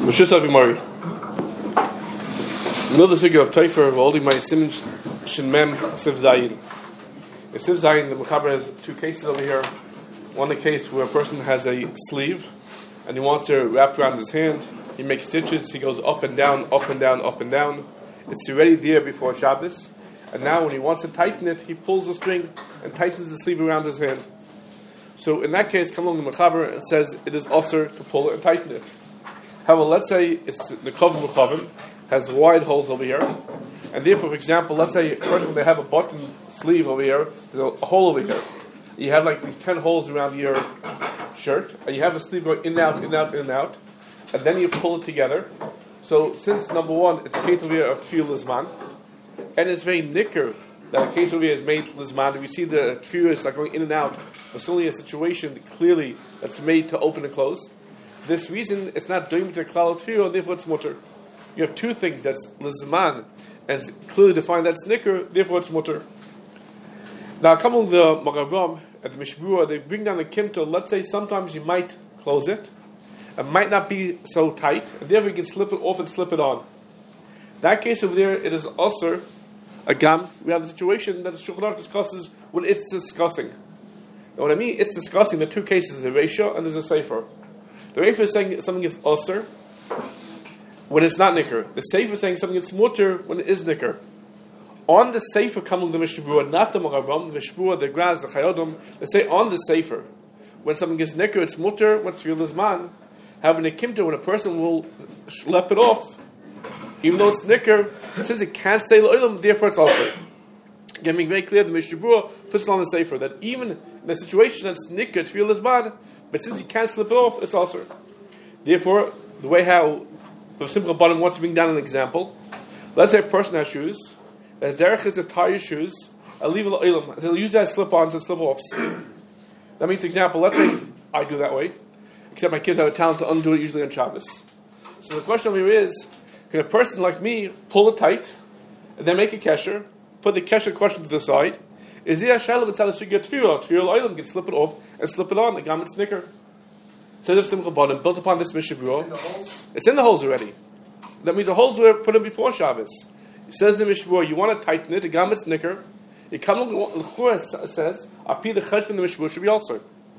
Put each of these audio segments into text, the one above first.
Meshus Avimari. Another figure of Taifer, we're holding my Siman Shin Mem Siv Zayin. In Siv Zayin, the Mechaber has two cases over here. One, a case where a person has a sleeve and he wants to wrap around his hand. He makes stitches, he goes up and down, up and down, up and down. It's already there before Shabbos. And now when he wants to tighten it, he pulls the string and tightens the sleeve around his hand. So in that case, come along the Mechaber and says it is usher to pull it and tighten it. However, let's say it's the Kavim Mechavim, has wide holes over here, and therefore, for example, let's say first when they have a button sleeve over here, there's a hole over here. You have like these 10 holes around your shirt, and you have a sleeve going in and out, in and out, in and out, and then you pull it together. So since number one, it's a case over here of Tfil Lizman, and it's very nicker that a case over here is made for Lizman, and we see the Tfil is like going in and out, but it's only a situation clearly that's made to open and close. This reason it's not doing to klal tefillah, and therefore it's mutter. You have two things that's lizman, and it's clearly defined that's nicker, therefore it's mutter. Now, come on the Magavam at the Mishbura, they bring down the kimto. Let's say sometimes you might close it, it might not be so tight, and therefore you can slip it off and slip it on. That case over there, it is usher a gam. We have the situation that the Shulchan Aruch discusses when it's discussing. Now, what I mean, it's discussing the two cases, the ratio and there's a sefer. The Reif is saying something is usher when it's not nicker. The Sefer is saying something is mutter when it is nicker. On the Sefer coming the Mishbura, not the Magavam, the Mishbura, the Graz, the Chayodim, they say on the Sefer, when something is nicker, it's mutter, what's real is man. Having a kimter, when a person will schlep it off, even though it's nicker, since it can't stay l'olam, therefore it's usher. Getting very clear, the Mishbura puts it on the Sefer, that even in a situation that's nicker, it's real is man, but since you can't slip it off, it's also. Therefore, the way how the simple bottom wants to bring down an example. Let's say a person has shoes. As derech is to tie your shoes. I'll leave it. They'll use that slip-ons and slip-offs. That means, for example, let's say I do that way. Except my kids have a talent to undo it usually on Shabbos. So the question over here is, can a person like me pull it tight and then make a kesher, put the kesher question to the side? Is there a shalom inside the sugyat tefillah? Tefillah oilam can slip it off and slip it on the garment snicker. Instead of simcha bottom built upon this Mishabura, it's in the holes already. That means the holes were put in before Shabbos. It says in the Mishabura, you want to tighten it, the garment snicker. It comes l'chura says, api the cheshbon the Mishabura should be also.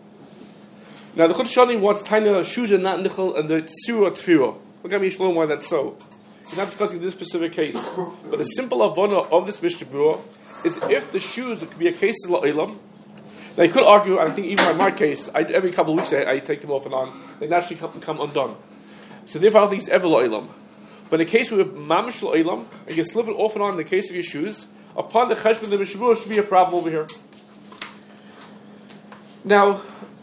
Now the Chut Shani wants to tighten the shoes and not nichel and the tzura tefillah. Look at me, Shalom, why that's so. He's not discussing this specific case, but the simple avona of this Mishabura is if the shoes could be a case of la'ilam. Now you could argue, I think even in my case, every couple of weeks I take them off and on. They naturally come undone. So therefore I don't think it's ever la'ilam. But in the case where mamish la'ilam, you can slip it off and on in the case of your shoes, upon the cheshbon the Mishabura should be a problem over here. Now,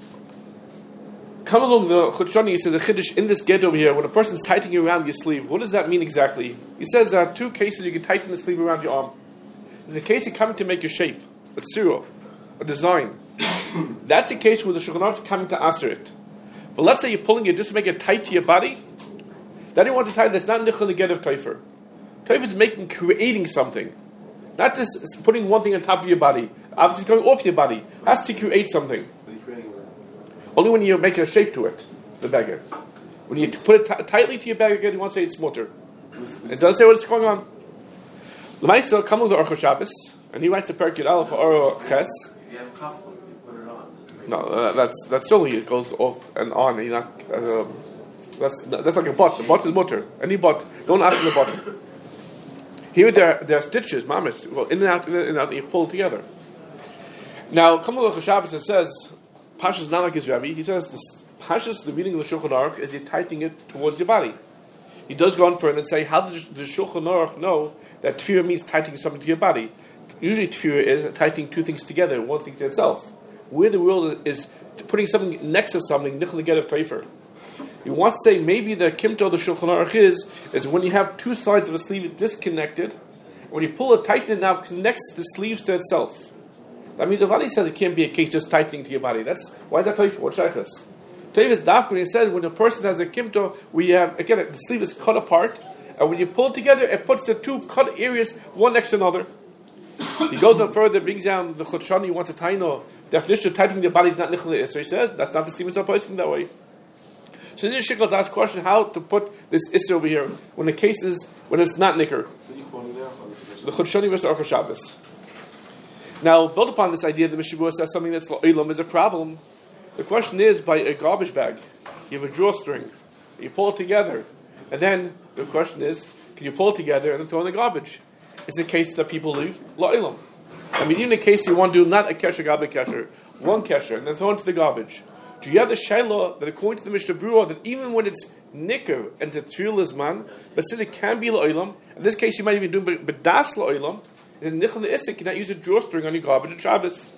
come along the Chut Shani, he says the chiddush in this get over here, when a person's tightening around your sleeve, what does that mean exactly? He says there are two cases you can tighten the sleeve around your arm. There's a case of coming to make a shape, a tzura, a design. That's the case where the Shulchan Aruch is coming to answer it. But let's say you're pulling it just to make it tight to your body. Then you want to tighten. That's not nichel the get of taifer. Taifer is creating something, not just putting one thing on top of your body. Obviously, going off your body it has to create something. What are you creating with that? Only when you make a shape to it, the beggar. When you put it tightly to your beggar, you want to say it's mutter. It doesn't say what's going on. L'maisa come with the Aruch Shabbos, and he writes the Perek Yud Aleph or Ches. You have cufflinks, you put it on. No, that's solely it goes off and on. And you're not. That's like a butt. The butt is mutter. Any butt. Don't ask for the butt. Here there are stitches, mamish. Well, in and out, and you pull it together. Now, come with the Aruch Shabbos. It says Pashas Nanak is Rabbi. He says Pashas, the meaning of the Shulchan Aruch is you're tightening it towards your body. He does go on further and say, how does the Shulchan Aruch know that tefillah means tightening something to your body? Usually tefillah is tightening two things together, one thing to itself. Where the world is putting something next to something, nichel get of taifer. You want to say maybe the kimto of the Shulchan Aruch is when you have two sides of a sleeve disconnected, when you pull it tight, it now connects the sleeves to itself. That means the body says it can't be a case just tightening to your body. That's why is that taifer? What shaykhs? Taifer is dafka when he says when a person has a kimto, we have again the sleeve is cut apart, and when you pull it together, it puts the two cut areas one next to another. He goes on further, brings down the Chut Shani, wants a taino. Definition of tightening the body is not nichel. So he says that's not the Stephen Sappoisking that way. So this is Shikal Das question how to put this Isser over here when it's not Nicker. The Chodshani versus Orcha Shabbos. Now, built upon this idea, the Mishabur says something that's La'ilam is a problem. The question is, by a garbage bag, you have a drawstring, you pull it together, and then the question is, can you pull it together and then throw in the garbage? It's a case that people leave La'ilam. I mean, even in a case you want to do not a kesher, gabe kesher, one kesher, and then throw it into the garbage. Do you have the shayla that according to the Mishnah Berurah that even when it's nicker and the tefillah is man, but since it can be la'olam, in this case you might even do bedas la'olam, and nichel ne'isik, you cannot use a drawstring on your garbage on Shabbos.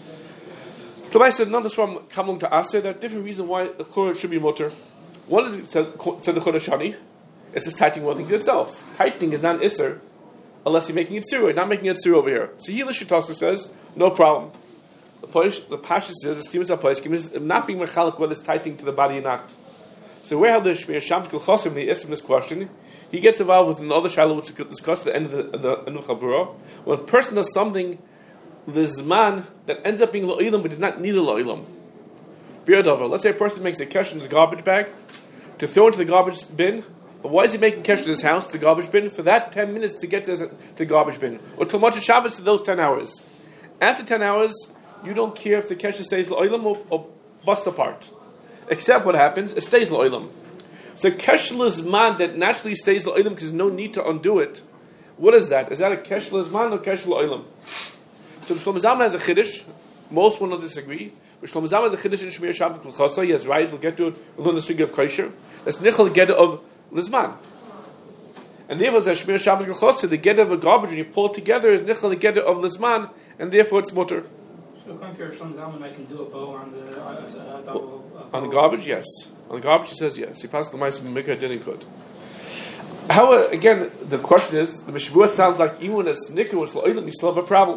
So I said, none of this from coming to Aser, there are different reasons why the chur should be mutter. One is, said the Chodshani, it's just tightening one thing to itself. Tightening is not an Isser, unless you're making it tzura, not making it tzura over here. So here the Shitasa says, no problem. The Pasha says, the Stevens HaPoiskim is not being mechalik whether it's tightening to the body or not. So where have the Shmir Sham Kil Chosim, the Isser in this question, he gets involved with another Shiloh which is discussed at the end of the Anucha Berurah. When a person does something, the Zman, that ends up being La'ilam but does not need a La'ilam. Let's say a person makes a kesh in his garbage bag to throw into the garbage bin. But why is he making kesh in his house, the garbage bin? For that 10 minutes to get to the garbage bin. Or till Motzei Shabbos to those 10 hours. After 10 hours, you don't care if the kesh stays La'ilam or bust apart. Except what happens, it stays La'ilam. So kesh l'zman that naturally stays La'ilam because there's no need to undo it. What is that? Is that a kesh l'zman or kesh La'ilam? So Shlomo Zalman has a chiddush. Most will not disagree. But Shlomo Zalman has a chiddush in Shmir Shabbat Kol Chasa. He has right. We'll get to it. We'll learn the sugi of kosher. That's nichel geder of l'zman. And therefore, as Shmir Shabbat Kol Chasa, the geder of a garbage when you pull it together is nichel geder of l'zman, and therefore it's mutter. So according to Shlomo Zalman, I can do a bow on the double. On the garbage, yes. On the garbage, he says yes. He passed the mice from Mikra, then he could. However, again, the question is, the Mishabur sounds like even when it's nicker, when it's la'ilam, you still have a problem.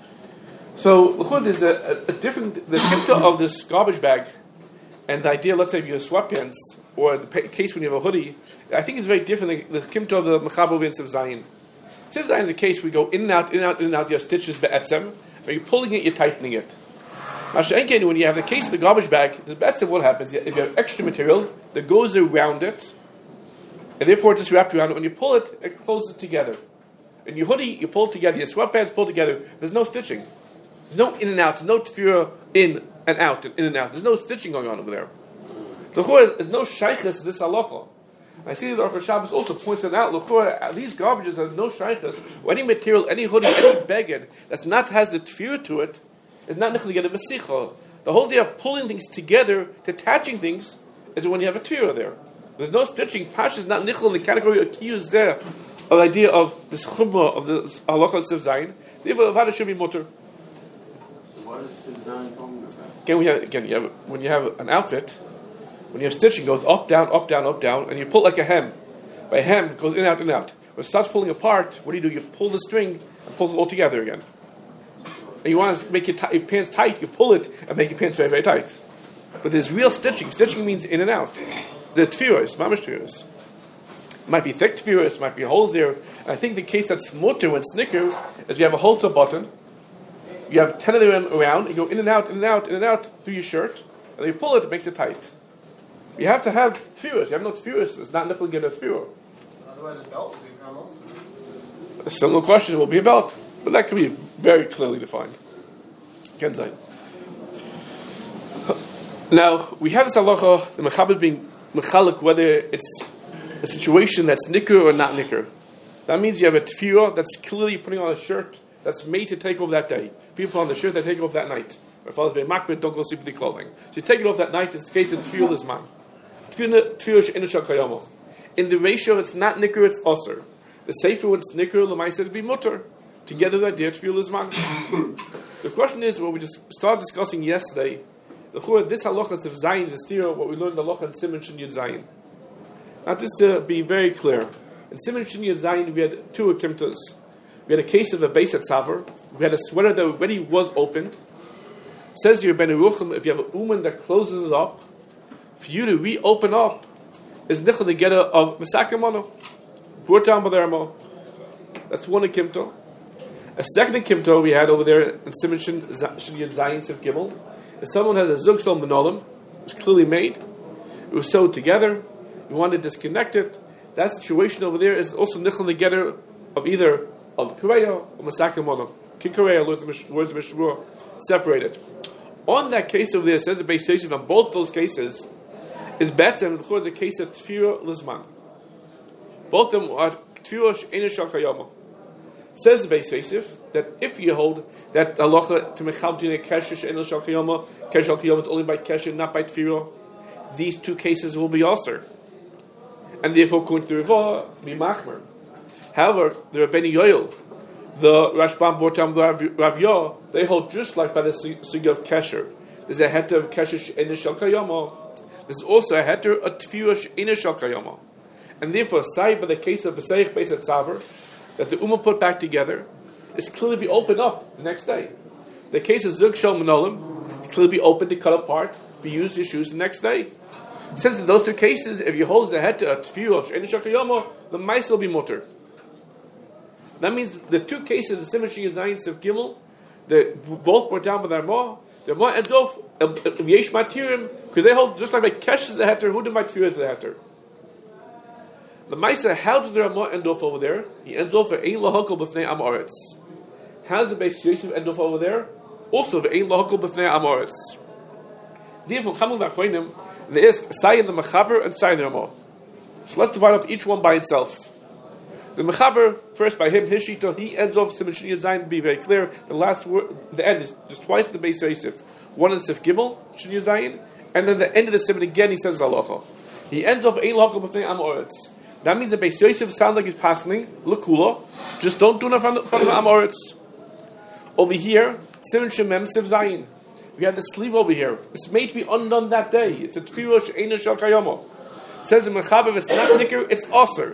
So, l'chud is a different, the kimta of this garbage bag, and the idea, let's say if you have sweatpants, or the case when you have a hoodie, I think is very different, the kimta of the Mechaber of Zayin. Since Zayin is the case, we go in and out, in and out, in and out, you have stitches be'etzem, when you're pulling it, you're tightening it. When you have the case of the garbage bag, the best of what happens, if you have extra material that goes around it, and therefore it's just wrapped around it, when you pull it, it closes it together. In your hoodie, you pull it together, your sweatpants pull together, there's no stitching. There's no in and out, there's no tefirah in and out, and in and out. There's no stitching going on over there. So there's no shaykhis to this halacha. I see that Orcha Shabbos also points it out. These garbages have no shaykhis, or any material, any hoodie, any beged that's not has the tefirah to it, is not nichel together b'sicha. The whole idea of pulling things together, detaching things, is when you have a tefirah there. There's no stitching. Pash is not nichel in the category accused there of the idea of this chumrah of the halacha of Siv Zayin. Therefore, Avada should be mutter. What is Siv Zayin talking about? When you have an outfit, when you have stitching, it goes up, down, up, down, up, down, and you pull like a hem. By a hem, it goes in, out, in, out. When it starts pulling apart, what do? You pull the string and pull it all together again. And you want to make your pants tight, you pull it and make your pants very, very tight. But there's real stitching. Stitching means in and out. The tefirahs, mamash tefirahs. It might be thick tefirahs, it might be holes there. And I think the case that's mutter when snicker is you have a hole to a button, you have 10 of them around, you go in and out, in and out, in and out through your shirt, and then you pull it, it makes it tight. You have to have tefirahs. You have no tefirahs, it's not nichel get a tefirah. Otherwise a belt would be around also. A similar question will be a belt, but that can be very clearly defined. Kenzai. Now, we have this halacha, the mechaber being mechalik, whether it's a situation that's nicker or not nicker. That means you have a tefirah that's clearly putting on a shirt that's made to take off that day. People put on the shirt, they take it off that night. If I was very makbid, don't go sleep with the clothing. So you take it off that night, it's the case of tefirah is man. In the ratio, it's not nicker, it's osir. The safer when it's nicker, l'maisa to be mutter. Together, that idea tefillah is man. The question is, what we just started discussing yesterday, this halacha of Zayin is still what we learned the halacha in Siman Shin Yud Zayin. Now, just to be very clear, in Siman Shin Yud Zayin, we had two akimtas. We had a case of a base at Tzavar. We had a sweater that already was opened. It says here, Ben Yeruchim, if you have a uman that closes it up, for you to reopen up, is nichel the geder of Mesakamano. Burtam Badermo. That's one akimta. A second akimta we had over there in Siman Shin Yud Zayin Siv Gimel is someone has a zug sol menolim, it's clearly made, It was sewed together. You want to disconnect it. That situation over there is also nichel together of either of Korea or Masaka Mono. Kikorea, words of Mishnah, separated. On that case over there, it says the Beis Yosef on both those cases is better than the case of Tfira Lizman. Both of them are Tfira She'ena Shal Kayama. Says the Beis Yosef that if you hold that halacha to mechaltin a kesher She'ena Shal Kayama, kesher Shal Kayama is only by kesher, not by Tfira, these two cases will be also. And therefore, according to the Ravah, be machmer. However, the Rabbeinu Yoel, the Rashbam Bortam Rav Yah, they hold just like by the sugi of kesher. There's a heter of kesher she'ena shel kayama. There's also a heter of tefillah she'ena shel kayama. And therefore, aside by the case of B'seich Beis Tzaver, that the Ummah put back together, is clearly be opened up the next day. The case of Zug Shel Manolim, clearly be opened to cut apart, be used to shoes the next day. Since in those two cases, if you hold the heter of tefillah she'ena shel kayama, the mice will be mutter. That means the two cases, the symmetry of Zayin Sif Gimel, they both brought down by the Ramah. The Ramah ends off Yesh Matirim because they hold just like by Kesh is a heter, who might fear is the heter. The Maisa, how does the Ramah end off over there? He ends off with Ein Lahakol B'fnei Am Aretz. How does the Beis Yosef end off over there? Also with Ein Lahakol B'fnei Am Aretz. Therefore, Chamul Nachronim, they ask Sayin the Mechaber and Sayin the Ramah. So let's divide up each one by itself. The Mechaber, first by him, his shita, he ends off Siman Shini Zayin, be very clear. The last word, the end is just twice in the Beis Yosef. One in Sif Gimel, Shini Zayin, and then the end of the Siman again, he says Halacha. He ends off Ein Lahakol B'fnei Am Aretz. That means the Beis Yosef sounds like he's passing L'Kula. Just don't do enough from the Am Aretz. Over here, Siman Shemem Sif Zayin. We have the sleeve over here. It's made to be undone that day. It's a Tefillah She'ena Shel Kayama. Says the Mechaber, if it's not nicker, it's Aser.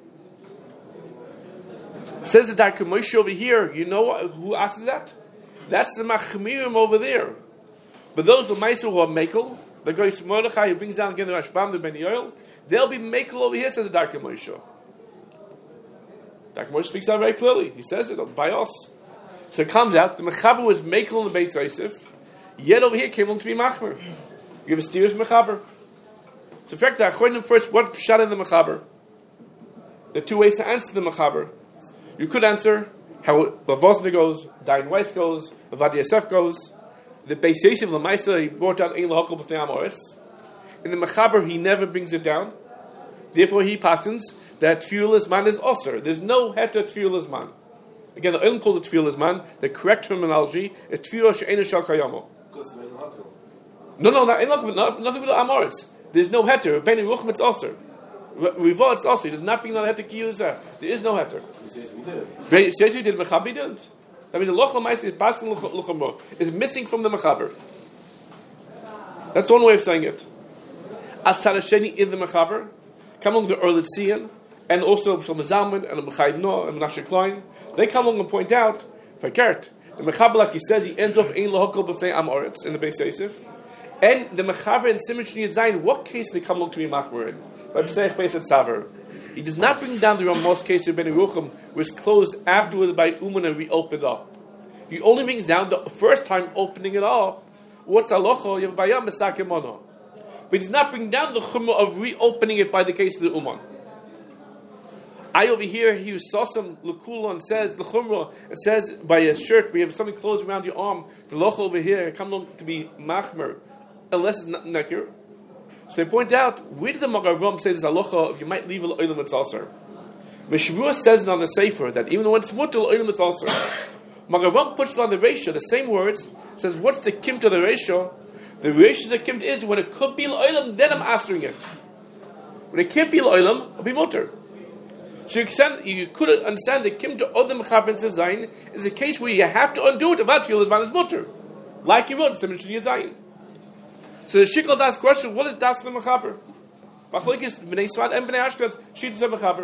Says the Darkei Moshe over here, you know who asks that? That's the Machmirim over there. But those the Meiser who are Mekel, the Goyis Mordechai who brings down again the Rashbam, the Ben Yoel, they'll be Mekel over here, says the Darkei Moshe. Darkei Moshe speaks out very clearly. He says it by us. So it comes out, the Mechaber was Mekel in the Beis Yosef, yet over here came along to be Machmer. You have a steer's Mechaber. So in fact, the Achronim first, what Pshat in the Mechaber? The two ways to answer the Mechaber. You could answer how Vosna goes, Dayan Weiss goes, Avad Yosef goes. The Beis Yosef L'Meister, he brought down Ein Lahakol B'fnei Am Aretz. In the Mechaber, he never brings it down. Therefore, he pastens that Tefillah Lizman is Osir. There's no heter Tefillah Lizman. Again, the Olim called it Tefillah Lizman. The correct terminology is Tefillah She'ena Shel Kayama. No, nothing with Am Aretz. There's no heter. Ben Yeruchim, it's Osir. Rivah, it's also. It does not bring down heter kiyuza. There is no heter. Beis Yosef did. Mechaber didn't. That means the loch l'mais is basking l'chumrah is missing from the Mechaber. That's one way of saying it. Asar Sheni in the Mechaber, come along the Erlitzian, and also Shlomo Zalman and Mechayv Noah and Menashe Klein. They come along and point out, Fakert, the Mechaber, like he says, he ends off Ein Lahakol B'fnei Am Aretz in the Beis Yosef, and the Mechaber and Siman Shini Zayin. What case they come along to be machmer in? By B'seich Beis Tzaver. He does not bring down the Ramah's case of Ben Yeruchim, was closed afterwards by Uman and reopened up. He only brings down the first time opening it up. What's halacha? Yevbayam Mesakim Mono. But he does not bring down the chumrah of reopening it by the case of the Uman. I over here, he was Sasam L'Kula and says the chumrah. It says by a shirt, we have something closed around your arm. The locha over here comes along to be machmer, unless it's not nekir. So they point out, where did the Magaram say this halacha, you might leave l'olam it's aser? Meshvua says it on the Sefer, that even when it's mutter l'olam it's aser. Magaram puts it on the ratio, the same words, says, what's the kimt of the ratio? The ratio of the kimt is, when it could be l'olam, then I'm answering it. When it can't be l'olam, it'll be mutter. So you could understand the kimt of the Mechaber and Zayin is a case where you have to undo it, if that feel is man is mutter. Like you wrote, Siman Shini Zayin. So the Shikol Das question, what is Das the Mechaber? Machlokes Bnei Sfad and Bnei Ashkenaz, Shitas of Mechaber.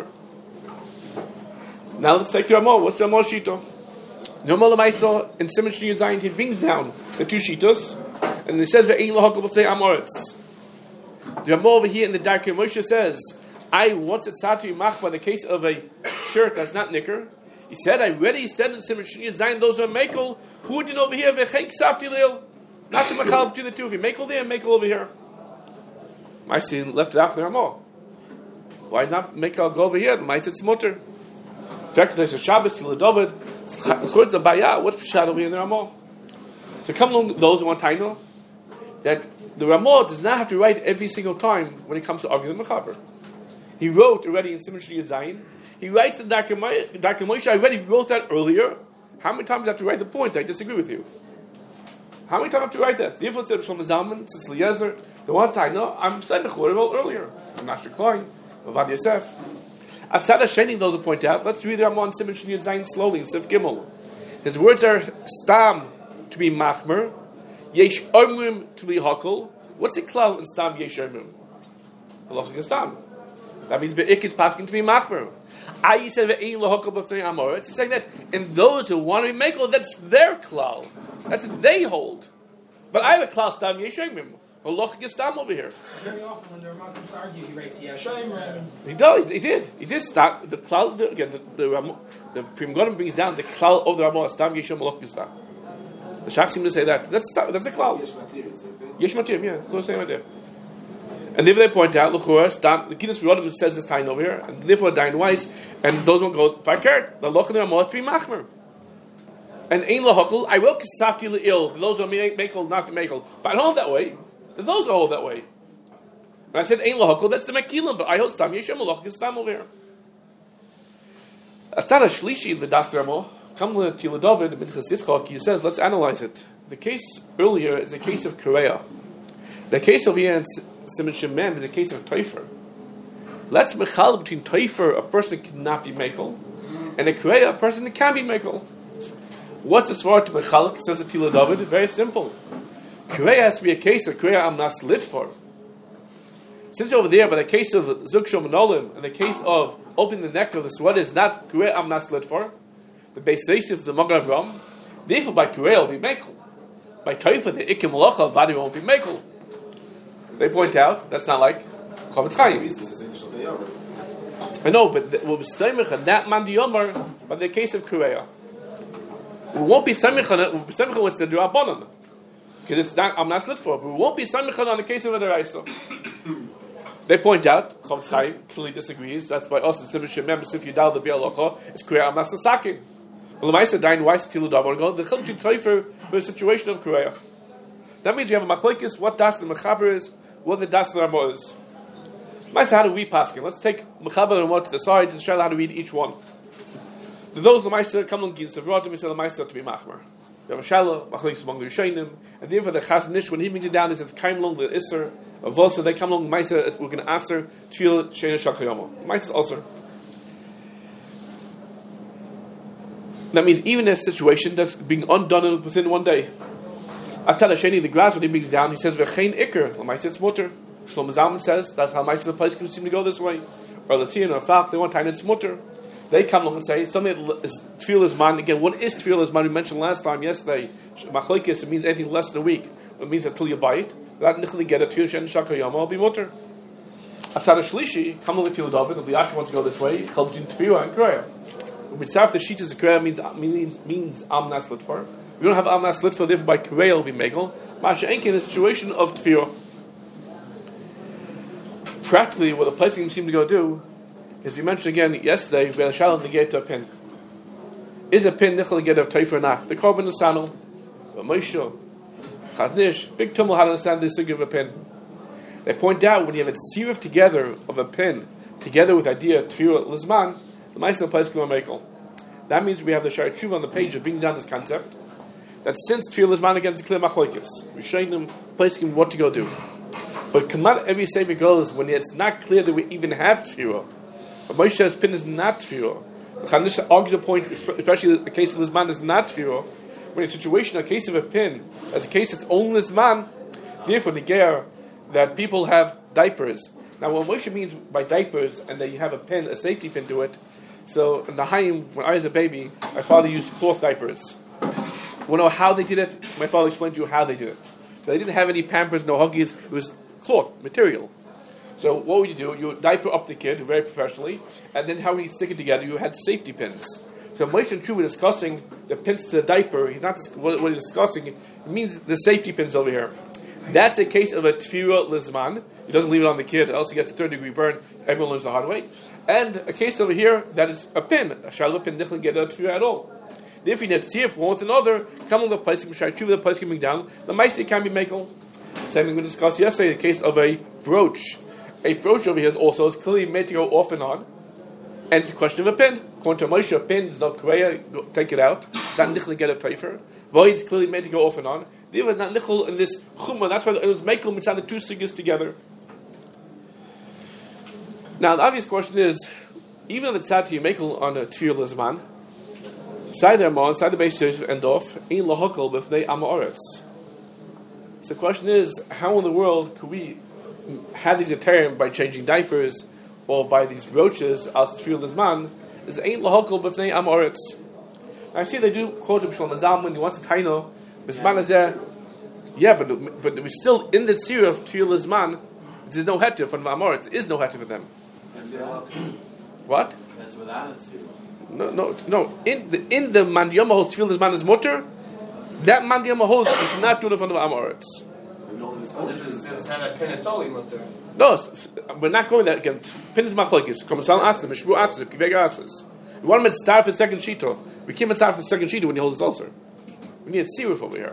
Now let's take the Ramah. What's the Ramah Shita? The Ramah L'Maisa in Siman Shini Zayin, he brings down the two Shitas, and he says, Ve'ein Lahakol B'fnei Am Aretz. The Ramah over here in the Darkei Moshe says, once it's thought to be mach by the case of a shirt that's not nicker, he said, I already said in Siman Shini Zayin, those are Mekel, who did over here, V'chein Ksafti Leil. Not to mechal between the two. If you makel there, makel over here. Maisa left it out for the Ramah. Why not make a go over here? Maisa it's mutter. In fact, there's a Shabbos till the David. Chutz a Baya. What's Pshat over here in the Ramah? So come along those who want to know that the Ramah does not have to write every single time when it comes to arguing the Mechaber. He wrote already in Simon Shli Zayin. He writes the Dr. Moshe. I already wrote that earlier. How many times do I have to write the point? I disagree with you. How many times do I have to write that? The influence of Shlomo Zalman, since Eliezer, the one time, no, I'm saying the Chorah earlier. I'm not sure Klein, Avad Yosef. Asad Hasheni, those who point out, let's read the Ramah in Simon Shli Zayin slowly in Sif Gimel. His words are Stam to be Machmer, Yesh Omrim to be Hakol. What's the klal in Stam Yesh Omrim? Halacha Stam. That means Be'ik is passing to be Machmer. I said Ve'ein Lahakol B'fnei Amoritz. He's saying that in those who want to be Mekel, that's their klal. That's what they hold. But I have a klal Stam Yesh Omrim. Halacha Stam over here. Very often when the Ramah comes to argue, he writes Yesh Omrim. He does. He did. He did start the klal. Again, the Pri Megadim brings down the klal of the Ramah Stam Yesh Omrim Halacha Stam. The Shach seem to say that. That's a klal. Yesh Matir, yeah, close same idea. And therefore they point out, the Kiddush Rodim says this time over here, and therefore Dain Weiss, and those won't go fakert. The Loch in the Ramah is to be machmer. And Ein Lahakol, I will Kisafti Le'il, those who are Mekel, not the Mekel. But I don't hold that way. Those who hold that way. When I said Ein Lahakol, that's the Mekilim, but I hold Stam Yeshem Malach Kistam over here. Atzad Shlishi, the Das Ramah, come to Tila David, Minchas Yitzchak, he says, let's analyze it. The case earlier is the case of Korea. The case over here in Simon Shemem is a case of Teifer. Let's mechal between Teifer, a person that cannot be Mekel, and a Korea, a person that can be Mekel. What's the svara to mechal? Says the Tila David. Very simple. Korea has to be a case of Korea Amnas Litfor. Since over there, by the case of Zug Shomanolim and the case of opening the neck of the sweater is not Korea Amnas Litfor, the base of the Magen Avram, therefore by Korea will be Mekel. By Teifer, the Ikim Malacha, Vadi won't be Mekel. They point out that's not like Chavetz Chaim. I know, but we'll be samich on that man diyomar by the case of Korea. We won't be samich on it. We'll be samich on what's the Drabanan because it's not. I'm not slit for. But we won't be samich on the case of the Deraisa. They point out Chavetz Chaim clearly disagrees. That's by us. The Shemem Sif Yudal the Bialocha is Korea. I'm not saking. Well, the Ma'aser Dain Weiss Tilu Davar go the Chiluk Teifer with the situation of Korea. That means we have a machlokes. What das the mechaber is. What the das the Ramah is. Ma'aser, how do we paskin? Let's take mechaber and Ramah to the side and show how to read each one. So those the Ma'aser come on Gil Savratim and say the Ma'aser to be machmer. We have a shalom machlokes among the Rishonim, and therefore the Chaz Nish when he brings it down, he says kaim long the Isser of Vosa. They come along Ma'aser. We're going to answer Tefillah Sheina Shachayama. Ma'aser also. That means even in a situation that's being undone within one day. Atzad Hasheni, the grass when he brings down, he says v'chein ikr. L'maisa it's mutter. Shlomo Zalman says that's how Ma'aser the place can seem to go this way. Or Latzion or Fach, they want time it's mutter. They come along and say something that is Tefillah Zman. Again, what is Tefillah Zman? We mentioned last time, yesterday. Machlokes, it means anything less than a week. It means until you buy it. That nichli get a Tefillah Sheina Shachayama will be mutter. Atzad Shlishi, come along to Tefillah David. If the Yash wants to go this way, it comes between Tefillah and Korea. Mitzvah the sheet is a Korea means Amnas Litfor. We don't have Amnas Litfor, therefore by Korea will be Mekel. Masha Enki in the situation of Tefillah. Practically, what the placing seem to go do is we mentioned again yesterday, we had a shalom negate to a pin. Is a pin nichel negate of Teifer or not? The Korban is Sanel, Moshe, Chaznish, Big Tumul how to understand this thing of a pin. They point out when you have a tziruf together of a pin, together with idea Tefillah Lizman, the Ma'aser place can be Mekel. That means we have the Shari Tshuva on the page that brings down this concept that since Tefillah Lizman against the clear machlokes, we're showing them placing what to go do. But come out every sefer goes when it's not clear that we even have Tefillah. But Moshe says pin is not Tefillah. Chanish argues a point, especially the case of Lizman is not Tefillah. When in a situation, a case of a pin, as a case it's only Lizman, therefore the ger that people have diapers. Now, what Moshe means by diapers and that you have a pin, a safety pin to it. So in the Haim, when I was a baby, my father used cloth diapers. You want to know how they did it? My father explained to you how they did it. They didn't have any Pampers, no Huggies. It was cloth, material. So what would you do? You would diaper up the kid very professionally, and then how would you stick it together? You had safety pins. So Moshe and True were discussing the pins to the diaper. He's not what he's discussing. It means the safety pins over here. That's a case of a tefira lizman. He doesn't leave it on the kid, else he gets a 3rd-degree burn. Everyone learns the hard way. And a case over here that is a pin. A shalom pin doesn't get a tefira at all. If you need to see if one with another, come on the place, the place coming down, the maisi can be makel. Same thing we discussed yesterday, the case of a brooch. A brooch over here is clearly made to go off and on. And it's a question of a pin. According to Moshe, a pin is not korea, take it out. Not nichel get a teifer. Void is clearly made to go off and on. The other is not nichel in this chumma. That's why it was makel mitzvah the two sugyas together. Now the obvious question is, even if it's sad to you makel on a tefillah lizman, side the Ramah, side the Beis Yosef, end off, ein lahakol b'fnei am haaretz. So the question is, how in the world could we have these Ethereum by changing diapers or by these roaches as tefillah lizman? Is ein lahakol b'fnei am haaretz. I see they do quote him Shlomo Zalman. He wants to taino b'zman hazeh. Yeah, but we're still in the tzira of tefillah lizman. There's no heter for the am haaretz. There is no heter for them. What? That's without a tefillah. No. In the mandiyama holds tefillah lizman is mutter. That mandiyama holds is not doing it from the am haaretz. Pin is totally mutter. No, we're not going there again. Pin is machlokes. Komisal asked him. Mishbu asked him. Kivega asked us. We want him to start for the second shita. We can't start for the second shita when he holds his ulcer. We need a siruf over here.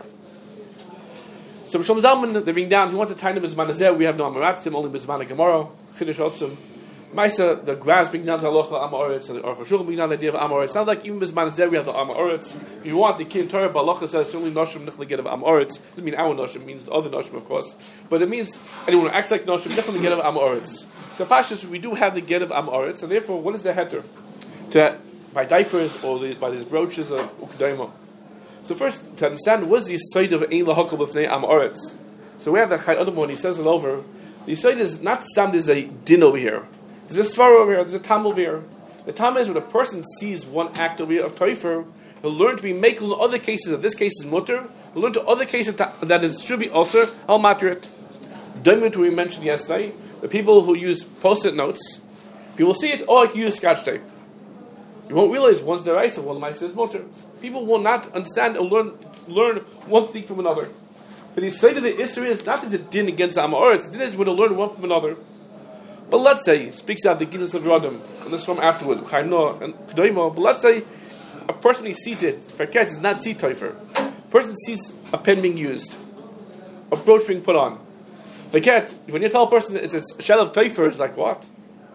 So Shlomo Zalman, they're being down. He wants to tie him b'zman hazeh. We have no amaratzim, only b'zman gemara. Chiddush otzim. Maisa, the grass brings down to halacha am haaretz, and the Aruch HaShulchan brings down the idea of am haaretz. Sounds like even b'zman hazeh we have the am haaretz. If you want the Kiyum Torah, halacha says certainly noshim nichel get of am haaretz. Doesn't mean our noshim, it means the other noshim, of course. But it means anyone who acts like noshim nichel get of am haaretz. So pashas, we do have the get of am haaretz, and therefore, what is the heter? To by diapers or by these brooches of ukdaima. So first, to understand what is the side of ein lahakol b'fnei am haaretz. So we have the Chai Adam when he says it over. The side is not stam. There's a din over here. There's a svar over here. There's a tam over here. The tam is when a person sees one act over here of teifer, he'll learn to be makel in other cases. In this case is mutter. He'll learn to other cases that is should be also al matter it. Doimut we mentioned yesterday. The people who use post-it notes, people see it. Oh, I can use scotch tape. You won't realize one's the right, one might says mutter. People will not understand or learn one thing from another. But the side of the Isra is not as a din against am haaretz. The din is when to learn one from another. But let's say, speaks out the Gilus of Radam, and this from afterward, Chaim Noah and Kedoimo, but let's say a person who sees it, Farket does not see teifer. A person sees a pen being used, a brooch being put on. Farket, when you tell a person it's a shell of teifer, it's like, what?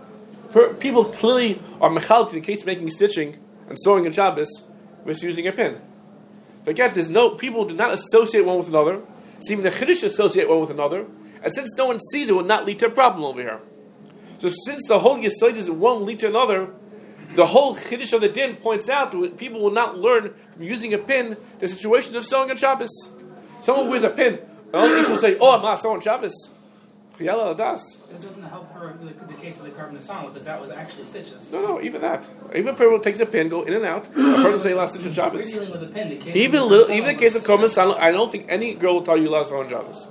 People clearly are mechalk in the case of making stitching and sewing in Shabbos with using a pen. Farket, people do not associate one with another. So even the Chiddush associate one with another. And since no one sees it, will not lead to a problem over here. So since the whole Yesod is one lead to another, the whole Chiddush of the Din points out that people will not learn from using a pin the situation of sewing on Shabbos. Someone who wears a pin, all the will say, oh, I'm not sewing on Shabbos. It doesn't help her the case of the carbon asana because that was actually stitches. No, even that. Even a person takes a pin, go in and out. A person say last stitch on Shabbos. We're dealing with a pin. Even the case of carbon asana, I don't think any girl will tell you last on Shabbos.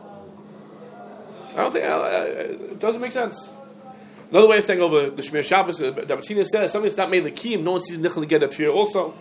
I don't think it doesn't make sense. Another way of saying over the Shemir Shabbos, that Batina says something that's not made l'kiyim, no one sees nichel get up here also.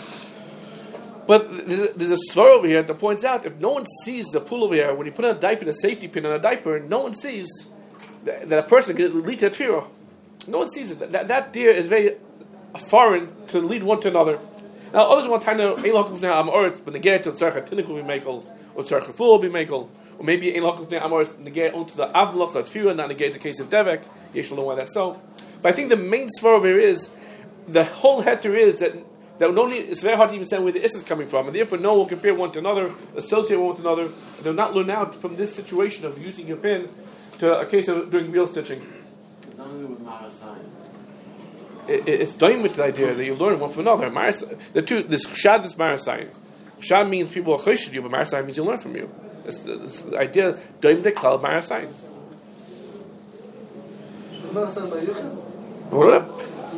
But there's a svar over here that points out if no one sees the pool over here, when you put a diaper, a safety pin on a diaper, no one sees that a person can lead to a tefillah. No one sees it. That deer is very foreign to lead one to another. Now others want to know ein lahakol b'fnei am haaretz, but negate to tzarcha tinik will be makel, or tzarcha full will be makel, or maybe ein lahakol b'fnei am haaretz negate onto the avlach or tefillah, not negate the case of devek. You should know why that's so. But I think the main svar over here is the whole heter is that only it's very hard to even understand where the is coming from, and therefore no one will compare one to another, associate one with another. And they'll not learn out from this situation of using a pin to a case of doing real stitching. It's only with Marasayan. It's doing with the idea that you learn one from another. This chshad is marasayin. Chshad means people are choshed you, but marasayin means you learn from you. It's the idea doing the klal marasayin. What up?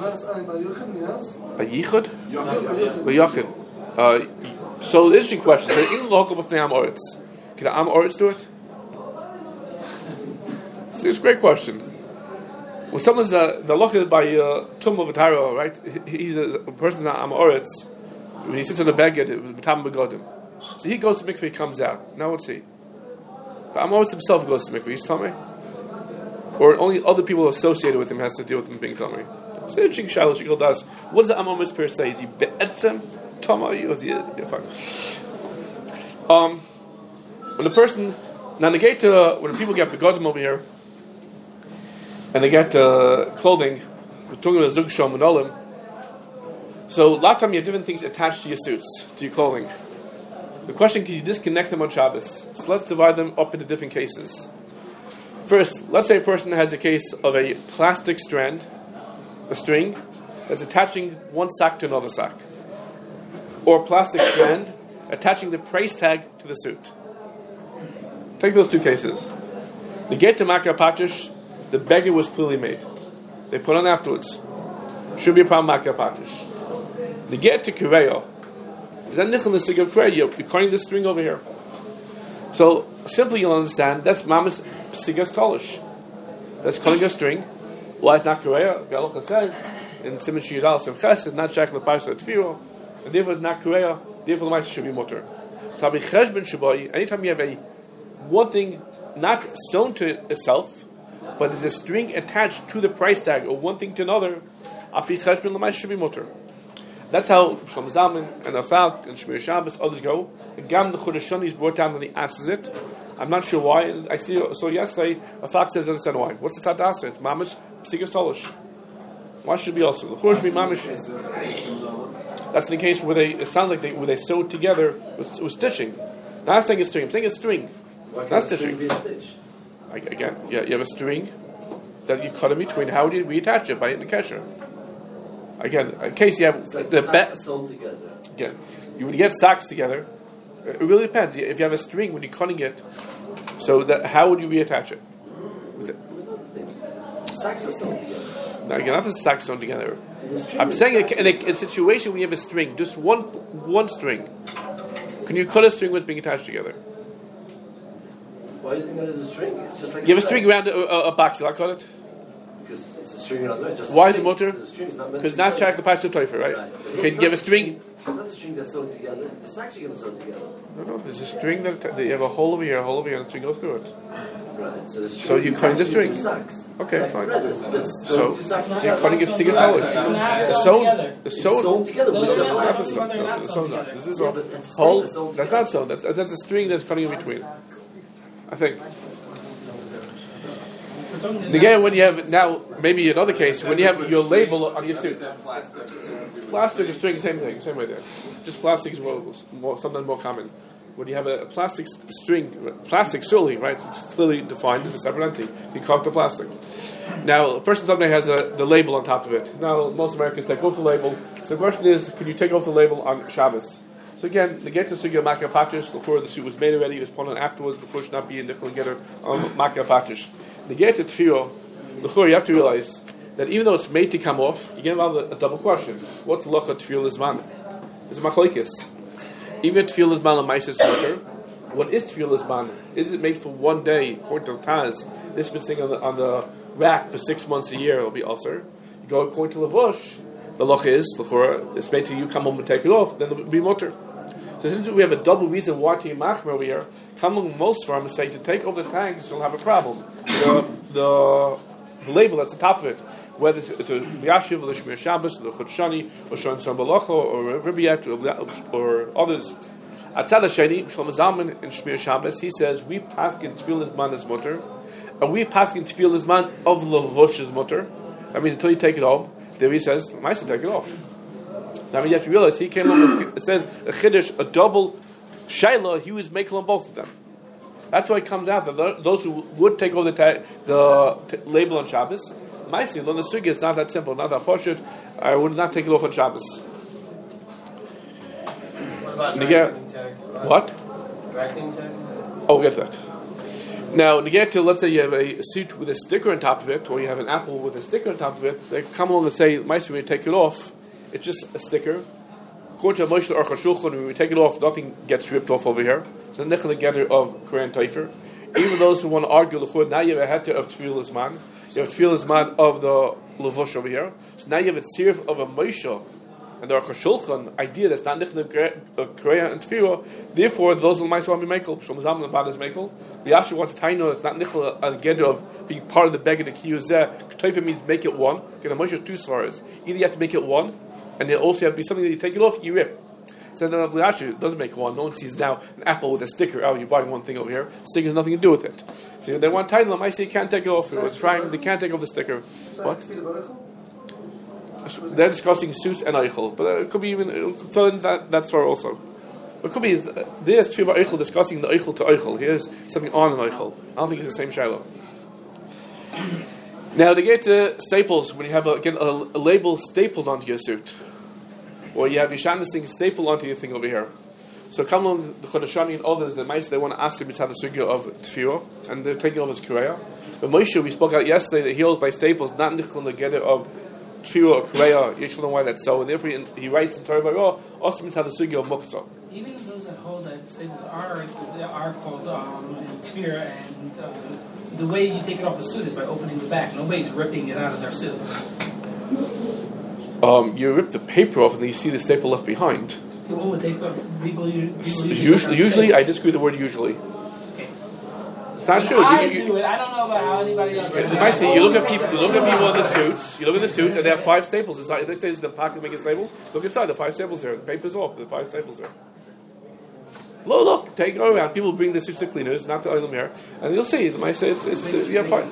By Yichud? By Yachid. So the interesting question. So in local b'fnei am haaretz, can am haaretz do it? It's a great question. When someone's the lochid by Tum of Ataro, right? He's a person that am haaretz. When he sits on the beged, it was b'tam begodim. So he goes to mikveh, he comes out. Now what's he? The Amos himself goes to mikveh. He's tummy, or only other people associated with him has to deal with him being tummy. So interesting shalosh shikol das. What does the Amos per se? Is he be'etzem tummy or is he fine? When the person now negate when people get begotten over here and they get clothing, we're talking about zug shom and olim. So a lot of time you have different things attached to your suits, to your clothing. The question: can you disconnect them on Shabbos? So let's divide them up into different cases. First, let's say a person has a case of a plastic strand, a string that's attaching one sack to another sack, or a plastic strand attaching the price tag to the suit. Take those two cases. The get to Makar Patish, the beggar was clearly made. They put on afterwards. Should be a problem Makar Patish. The get to Kureya, is that nichel nisig of Kureya? You're cutting the string over here. So simply you'll understand that's Mamas Psigas Tolish. That's cutting a string. Why it's not Kureya? The Halacha says in Siman Shiyadal Sem Ches, it's not Shach Lepasha Tefiro, and therefore it's not Kureya, therefore the Maisa should be mutter. So anytime you have a one thing not sewn to itself, but there's a string attached to the price tag, or one thing to another, api cheshbon l'mais should be mutter. That's how Shlomo Zalman and Afal and Shmir Shabbos others go. And Gam the Chodesh Shani is brought down when he asks it. I'm not sure why. I saw yesterday Afal says understand why. What's the Tzad Asa? It's Mamish Psigas Tolish. Why should it be also? The Chodesh should be Mamish. That's the case where it sounds like where they sewed together with stitching. Not saying a string. I'm saying a string. Not stitching. Again, you have a string that you cut in between. How do you reattach it? By the kesher. Again, in case you have the socks sewn together. Again, you would get socks together. It really depends. If you have a string when you're cutting it, so that how would you reattach it? Socks are sewn together. Now, again, not the socks sewn together. I'm saying in a situation when you have a string, just one string. Can you cut a string with being attached together? Why do you think that is a string? It's just like you have a string around a box. Will I cut it? Because it's a string around it. Why is it mutter? Because now it's the Pashto Toifer, right? Okay, you have a string. It's not a string that's sewn together. The socks are going to sew together. No. There's a string that you have a hole over here, and the string goes through it. Right. So you're cutting the string. Okay, fine. So you're cutting it together. It's sewn together. It's sewn. This is a hole. That's not sewn. That's a string that's cutting in between. I think. Again, when you have now maybe another case when you have your label on your suit, plastic or string, same thing, same way there. Just plastic is sometimes more common. When you have a plastic string, plastic surely, right? It's clearly defined. It's a separate entity. You cut the plastic. Now, a person sometimes has the label on top of it. Now, most Americans take off the label. So the question is, could you take off the label on Shabbos? So again, the get to Sugya Makar Patish, before the suit was made already, it was put on afterwards, before should not be in the getter on Makar Patish. The get to Tfiro, you have to realize that even though it's made to come off, you get involved a double question. What's the loch of Tfiro Lizman? It's a machlokes. Even Tfilo Lizman l'maises mutter. What is Tfilo Lizman? Is it made for one day, according to Taz? This been sitting on the rack for 6 months a year, it'll be ulcer. You go according to Lavush, the loch is, it's made till you come home and take it off, then it'll be mutter. So since we have a double reason why to Machmer over here, coming most farmers say to take over the tags, you'll have a problem. The label that's the top of it, whether it's a Yashiv, or the Shmir Shabbos, or the Chutshani, or Shon Son Balacha, or Ribiat, or others. Atzad Hasheni, Shlomo Zalman in Shmir Shabbos, he says, we pass in Tefillah Zman as mutter, and we pass in Tefillah Zman of Lavush as mutter. That means until you take it off, there he says, Maisa, take it off. Now you have to realize he came up with, it says, a Chiddush, a double Shaila, he was making on both of them. That's why it comes out that those who would take over the label on Shabbos, Maisi, Lona Sugi, it's not that simple, not that poshut. I would not take it off on Shabbos. What about drag tag? What? Drag tag? Oh, we'll get that. Now, to get to, let's say you have a suit with a sticker on top of it, or you have an apple with a sticker on top of it, they come along and say, Maisi, when you take it off, it's just a sticker. According to Moshe Aruch HaShulchan, when we take it off, nothing gets ripped off over here. So the nechel together of Korean Taifer. Even those who want to argue l'chud, now you have a heter of Tefillah Zman. You have Tefillah Zman of the Levush over here. So now you have a tzirif of a Moshe and the Aruch HaShulchan idea that's not nechel Korean and Tefillah. Therefore, those will might be mekel. Shlomo Zalman and Bad is mekel. The Yashu wants to taino. It's not nichel on the gender of being part of the beg of the kiyuzeh. Ketayfa means make it one. Get a Moshe two svaras. Either you have to make it one, and it also have to be something that you take it off, you rip. So then the Yashu doesn't make one. No one sees now an apple with a sticker. Oh, you're buying one thing over here. The sticker has nothing to do with it. So they want taino. I say you can't take it off. It was frying. They can't take off the sticker. What? They're discussing suits and eichel, but it could be even throw in that svar also. It could be there's tefillah about eichel discussing the eichel to eichel. Here's something on an eichel. I don't think it's the same shiloh. Now to get to staples, when you have a label stapled onto your suit, or you have Yishanis thing stapled onto your thing over here. So come along the Chodeshani and others, the mice they want to ask him it's how the sugya of tefillah, and they're taking off his kureya. But Moshe, we spoke out yesterday that he holds by staples, not nichel the gather of tefillah or kureya. You should know why that's so, and therefore he writes in Torah Vayro also means how the sugya of muktzah. Even those that hold that staples are called tefillah, and the way you take it off the suit is by opening the back. Nobody's ripping it out of their suit. You rip the paper off and then you see the staple left behind. People would take people usually I disagree with the word usually. Okay. It's not true. I do it. I don't know about how anybody else does it. If I see, you look at people in the suits, you look at the suits, and they have 5 staples inside. They say it's the pocket making a staple. Look inside, the 5 staples there. The paper's off, the 5 staples there. Look, take it all around. People bring the suits to cleaners, not the oil here, and you'll see. They might say it's yeah, fine.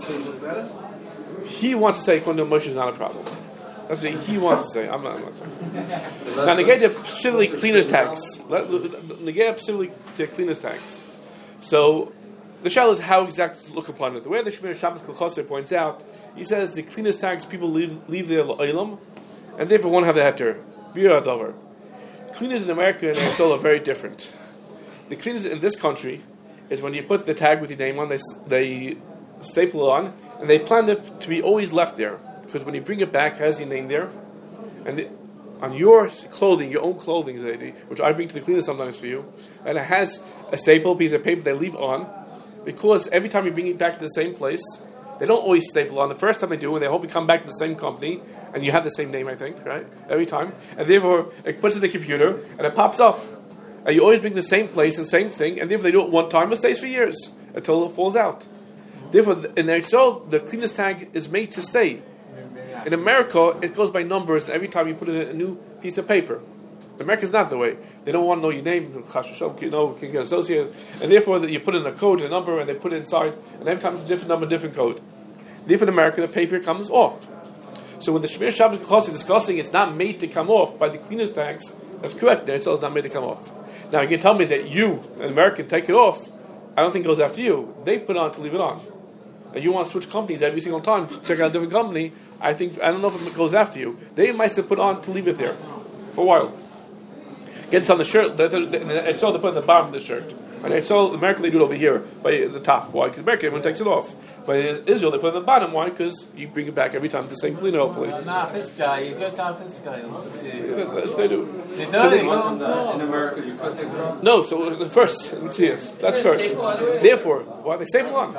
He wants to say Kondom Moshe is not a problem. That's what he wants to say. I'm not saying. Now, negate specifically cleaners tags. Negate specifically to cleaners tags. So, the shell is how exactly to look upon it. The way the Shemir Shabbos Kolchoseh points out, he says the cleaners tags people leave their oilam, and therefore won't have the heter. Bira Dover. Cleaners in America and Israel are very different. The cleaners in this country is when you put the tag with your name on, they staple it on, and they plan it to be always left there. Because when you bring it back, it has your name there. And on your clothing, your own clothing, which I bring to the cleaner sometimes for you, and it has a staple piece of paper they leave on, because every time you bring it back to the same place, they don't always staple on. The first time they do, and they hope you come back to the same company, and you have the same name, I think, right? Every time. And therefore, it puts it in the computer, and it pops up. And you always bring the same place, the same thing, and therefore they do it one time, it stays for years, until it falls out. Therefore, in there, so the cleaner's tag is made to stay. In America, it goes by numbers, and every time you put in a new piece of paper. In America is not the way. They don't want to know your name, can get associated, and therefore you put in a code, a number, and they put it inside, and every time it's a different number, different code. Therefore, in America, the paper comes off. So when the Shemir Shabbos Kolchoseh is discussing, it's not made to come off by the cleaner's tags. That's correct. It's not made to come off. Now you can tell me that you, an American, take it off. I don't think it goes after you. They put it on to leave it on. And you want to switch companies every single time to check out a different company. I don't know if it goes after you. They might have put on to leave it there for a while. Gets on the shirt. It's all they put on the bottom of the shirt. And it's all America they do it over here by the top. Why? Because America everyone takes it off. But in Israel they put it on the bottom. Why? Because you bring it back every time to the same cleaner. Hopefully. This guy, you go to this guy. Yes, they do. In America, you could take it off. No, so first, let's see this. That's first. Therefore, why they staple on?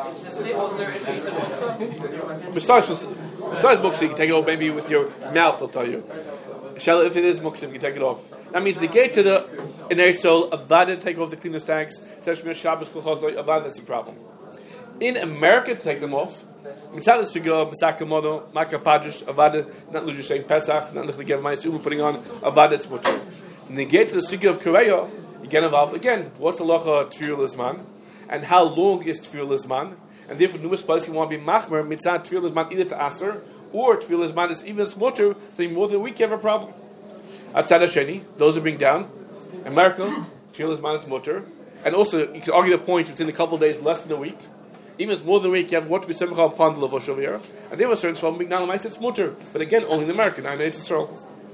Besides muktzah, you can take it off maybe with your mouth. I'll tell you. If it is muktzah, you can take it off. That means the gate to the in Eretz Avada take off the cleaner's tags. Shemir Shabbos Kolchoseh Avada, that's the problem. In America, to take them off. Mitzad is figure Misakamono, Makapadrish, Avada, not Luju saying Pesach, not Lichli Gev Ma'is, putting on Avada Tzmutter. When they get to the figure of Korea, you get involved again. What's the locha Tfir Lizman, and how long is Tfir Lizman? And therefore, numerous places you want to be machmer Mitzad Tfir Lizman either to Aser or Tfir Lizman is even Tzmutter, so more than a week you have a problem. Outside of Sheni, those who bring down America, Tfir Lizman is mutter, and also you can argue the point within a couple of days, less than a week. Even if it's more than a week, you have what to be semcha upon the lavosh over here, and they have a certain swell bring down it's mutter, but again only in America. I know it's Israel.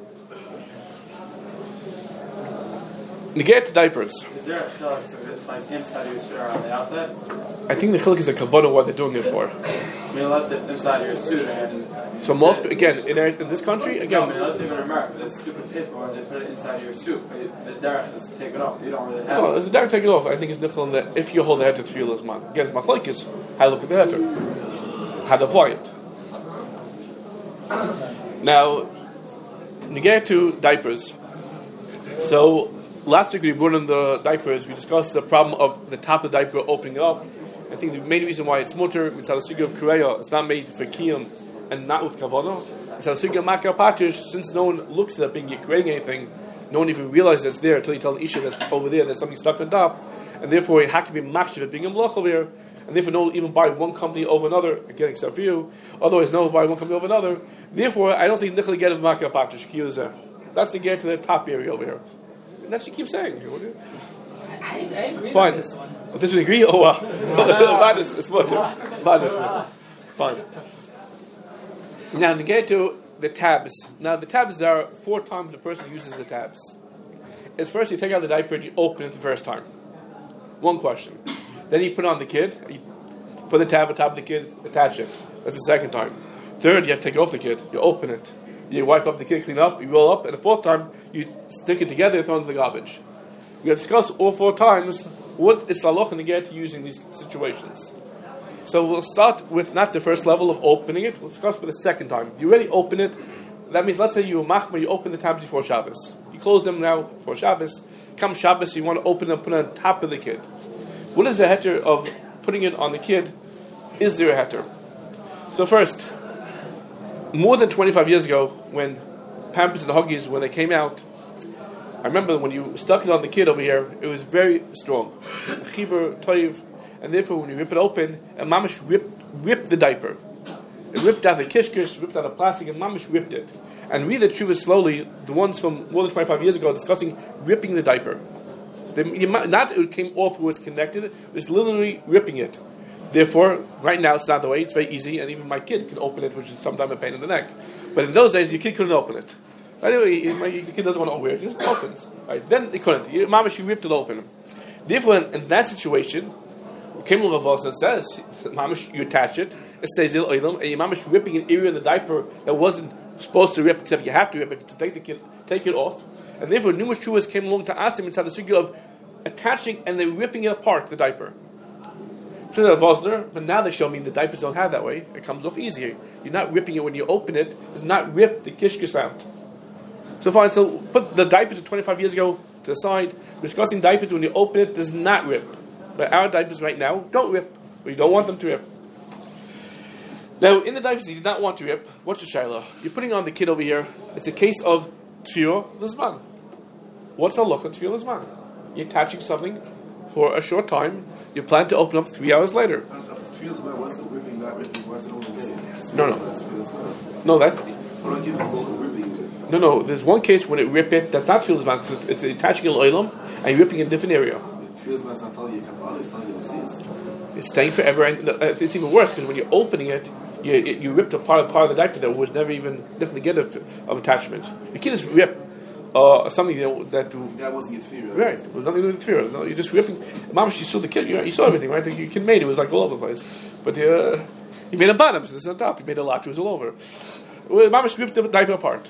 Negate diapers. Is there a shot it's like inside your suit or on the outside? I think the chiluk is a kavod what they're doing it for. I mean, let's say it's inside your suit and... So most, again, in this country, again... No, I mean, let's say in America, this stupid paper where they put it inside your suit. The derech is to take it off. You don't really have it. As the derech take it off, I think it's nichel that if you hold the heter tefillah as man. Again, it's machlokes, how to look at the heter. How to apply it. Now, negate to diapers. So... Last week we brought in the diapers. We discussed the problem of the top of the diaper opening up, I think the main reason why it's mutter, mitzad sugya of kureya, it's not made for kiyum and not with kavanah. Mitzad sugya of makar patish, since no one looks at it being creating anything, no one even realizes it's there until you tell the isha that over there there's something stuck on top, and therefore it has to be machshav being a mlach over here, and therefore no one even buy one company over another, again except for you, otherwise no one buy one company over another. Therefore, I don't think nichel get of makar patish kiyum is there. That's to get to the top area over here. And that's what you keep saying. I agree Fine. with this one. If this would agree, oh well. It's mutter. Fine. Now, to get to the tabs. Now, the tabs, there are 4 times the person uses the tabs. It's first you take out the diaper and you open it the first time. One question. Then you put it on the kid. You put the tab on top of the kid, attach it. That's the second time. Third, you have to take it off the kid. You open it. You wipe up the kid, clean up, you roll up. And the 4th time, you stick it together and throw it into the garbage. We have discussed all 4 times what is the halacha to get using these situations. So we'll start with not the first level of opening it. We'll discuss for the second time. You already open it. That means, let's say you machmer, you open the tabs before Shabbos. You close them now before Shabbos. Come Shabbos, you want to open them and put it on top of the kid. What is the heter of putting it on the kid? Is there a heter? So first, more than 25 years ago, when Pampers and Huggies, when they came out, I remember when you stuck it on the kid over here, it was very strong. Chiber, toiv, and therefore when you rip it open, and mamish ripped the diaper. It ripped out the kishkish, ripped out the plastic, and mamish ripped it. And we, the tshuva, slowly, the ones from more than 25 years ago, discussing ripping the diaper. Not it came off, it was connected, it was literally ripping it. Therefore, right now it's not the way, it's very easy, and even my kid can open it, which is sometimes a pain in the neck. But in those days, your kid couldn't open it. Anyway, the kid doesn't want to open it, it just opens. Right? Then it couldn't. Mamash, you ripped it open. Therefore, in that situation, came along a and says, Mamash, you attach it, it stays in oilam, and you mamash ripping an area of the diaper that wasn't supposed to rip, except you have to rip it to take it off. And therefore, numerous chuvas came along to ask him inside the sugya of attaching and then ripping it apart, the diaper. So that Vosner, but now they show me the diapers don't have that way. It comes off easier. You're not ripping it when you open it. It does not rip the kishkis out. So fine, so put the diapers of 25 years ago to the side. We're discussing diapers when you open it, does not rip. But our diapers right now don't rip. We don't want them to rip. Now, in the diapers you do not want to rip, what's the shayla? You're putting on the kid over here. It's a case of tefillah lizman. What's the halacha tefillah lizman? You're attaching something for a short time. You plan to open up 3 hours later. No, that's... No, there's one case when it rip it, that's not tefillah lizman. It's attaching an oilam and ripping in a different area. It's staying forever, and it's even worse because when you're opening it, you ripped a part of the diaper that was never even definitely get of attachment. You can't just rip something that wasn't get fear. Right, it was nothing to do with fear. No, you're just ripping. Mom, you saw the kid. You saw everything, right? Your kid made it was like all over the place, but you made a bottom, so this is on top. You made a lot, it was all over. Mom ripped the diaper apart.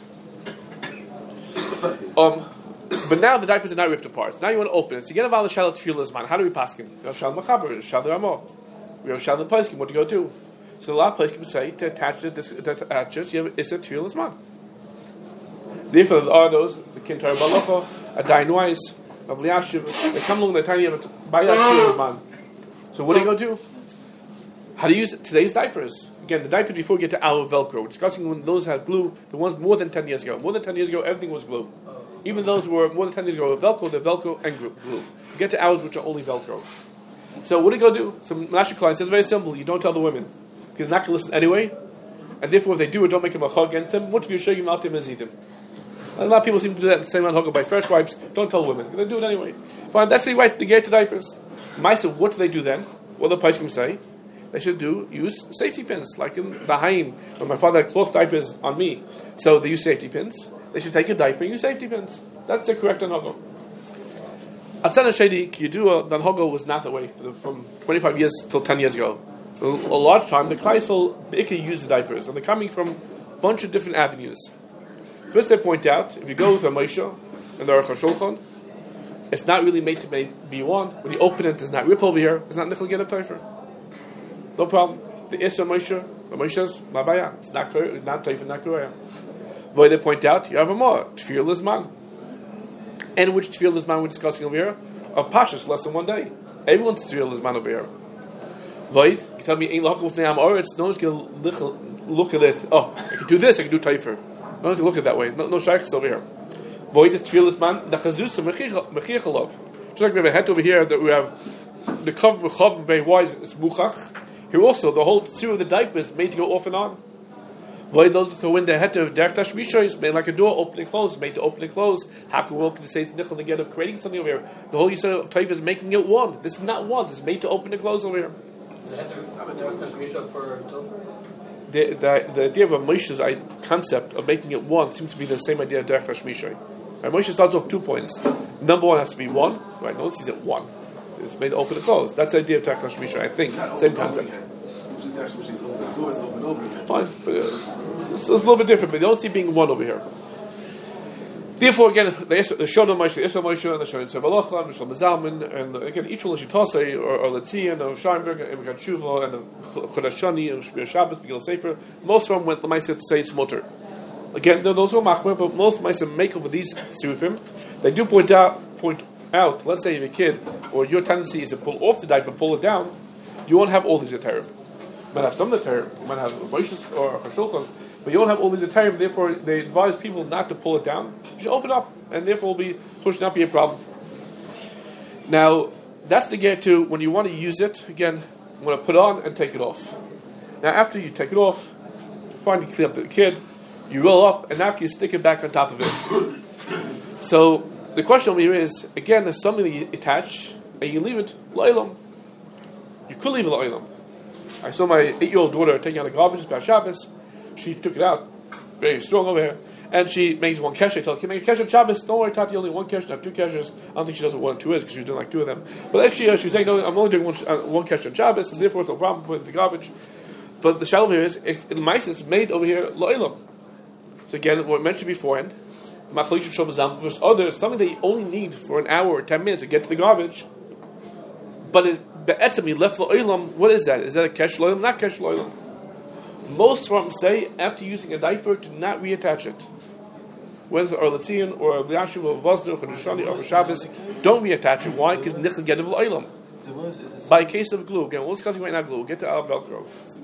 But now the diapers are not ripped apart. Now you want to open it. So you get a val shalat tefillah zman. How do we paskin? Shal machaber, shal ramah. We have shal paskin. What do you go do? So a lot of places say to attach it. You have is a tefillah zman. Therefore, there are those the kintar balacha, a dainwais, a bliashiv. They come along. They tell you buy that tefillah zman. So what do you go do? How to use today's diapers? Again, the diapers before we get to our Velcro. We're discussing when those had glue. The ones more than 10 years ago. More than 10 years ago, everything was glue. Even those who were more than 10 years ago, Velcro, they're Velcro and glue. Get to ours, which are only Velcro. So what do you go do? So Menashe Klein says very simple. You don't tell the women. Because they're not going to listen anyway. And therefore, if they do it, don't make them a chag against them. What if you show you maltim azidim? A lot of people seem to do that in the same man by first wives. Don't tell women. They do it anyway. But that's the right to get to diapers. Maisa, what do they do then? What do the Paiskim say? They should use safety pins, like in the Haim, when my father had cloth diapers on me. So they use safety pins. They should take a diaper and use safety pins. That's the correct anhogo. Asana Shedi Kiyudua, the anhogo was not that way from 25 years till 10 years ago. A large time, the Klaisel B'ikah use the diapers, and they're coming from a bunch of different avenues. First, they point out, if you go with a Moshe and the Aruch HaShulchan, it's not really made to be worn. When you open it, it's not rip over here. It's not nichel get a teifer. No problem. The Isra Moshe's Mabaya. It's not teifer, not kuroya. But they point out, you have a more tefillah lizman. And which tefillah lizman we're discussing over here? Of Pashas, less than 1 day. Everyone's tefillah lizman over here. Void, you tell me ain't lachav l'fnei am oretz. No one's going to look at it. Oh, I can do this. I can do taifer. No one's going to look at it that way. No shaykhs over here. Void is tefillas man. The chazusa mechiachalov. Just like we have a head over here that we have the chav very wide. It's muchach. Here also the whole tzur of the diaper is made to go off and on. Void those to when the head of derech tashmisha is made like a door opening and close, made to open and close. How can we look to say it's nichel again of creating something over here? The whole use of taifer is making it one. This is not one. This is made to open and close over here. The idea of a Moshe's concept of making it one seems to be the same idea of derech tashmisha. Right, Moshe starts off 2 points. Number one has to be one. Right, no one sees it one. It's made to open and close. That's the idea of derech tashmisha. I think same concept. Fine, but it's a little bit different. But you don't see being one over here. Therefore, again, the Shona Moshe, the Isra Moshe, and the Shona Tzavalocha, and the Shlomo Zalman, and again, each one, the Shitosei, or Letzi, and the Scheinberg, and the Shuva, and the Chodashani, and the Shabbos, Begil Sefer. Most of them went Lamaisa to say it's mutter. Again, those who are machmer, but most Lamaisa make up with these sirufim. They do point out. Let's say you have a kid, or your tendency is to pull off the diaper, pull it down. You won't have all these atarim. You might have some of the atarim. You might have Moshe's or Hashulchan. But you don't have all these atarim, therefore they advise people not to pull it down. You should open up, and therefore push not be a problem. Now, that's to get to when you want to use it. Again, you want to put it on and take it off. Now, after you take it off, finally clean up the kid, you roll up, and now you stick it back on top of it. So the question over here is, again, there's something that you attach, and you leave it la'ilam. You could leave it la'ilam. I saw my 8-year-old daughter taking out the garbage about Shabbos. She took it out, very strong over here, and she makes one kesher. I told her, can you make a kesher on Shabbos? Don't worry, Tati, only one kesher, not 2 keshers. I don't think she does what 1 and 2 is, because she's doing like 2 of them. But actually, she's saying, no, I'm only doing one kesher on Shabbos, and therefore it's no problem putting the garbage. But the shalom here is, the mice is made over here, la'ilam. So again, what I mentioned beforehand, machalik shel mazam versus others, something that you only need for an hour or 10 minutes to get to the garbage. But the etzem, left la'ilam, what is that? Is that a kesher la'ilam? Not kesher la'ilam. Most from say, after using a diaper, to not reattach it. Whether it's Arletzian or Liashiv or Vosner or Chodashani or Shabbos, don't reattach it. Why? Because nichel get of la'ilam. By a case of glue, again, we're discussing right now glue. We'll get to our Velcro.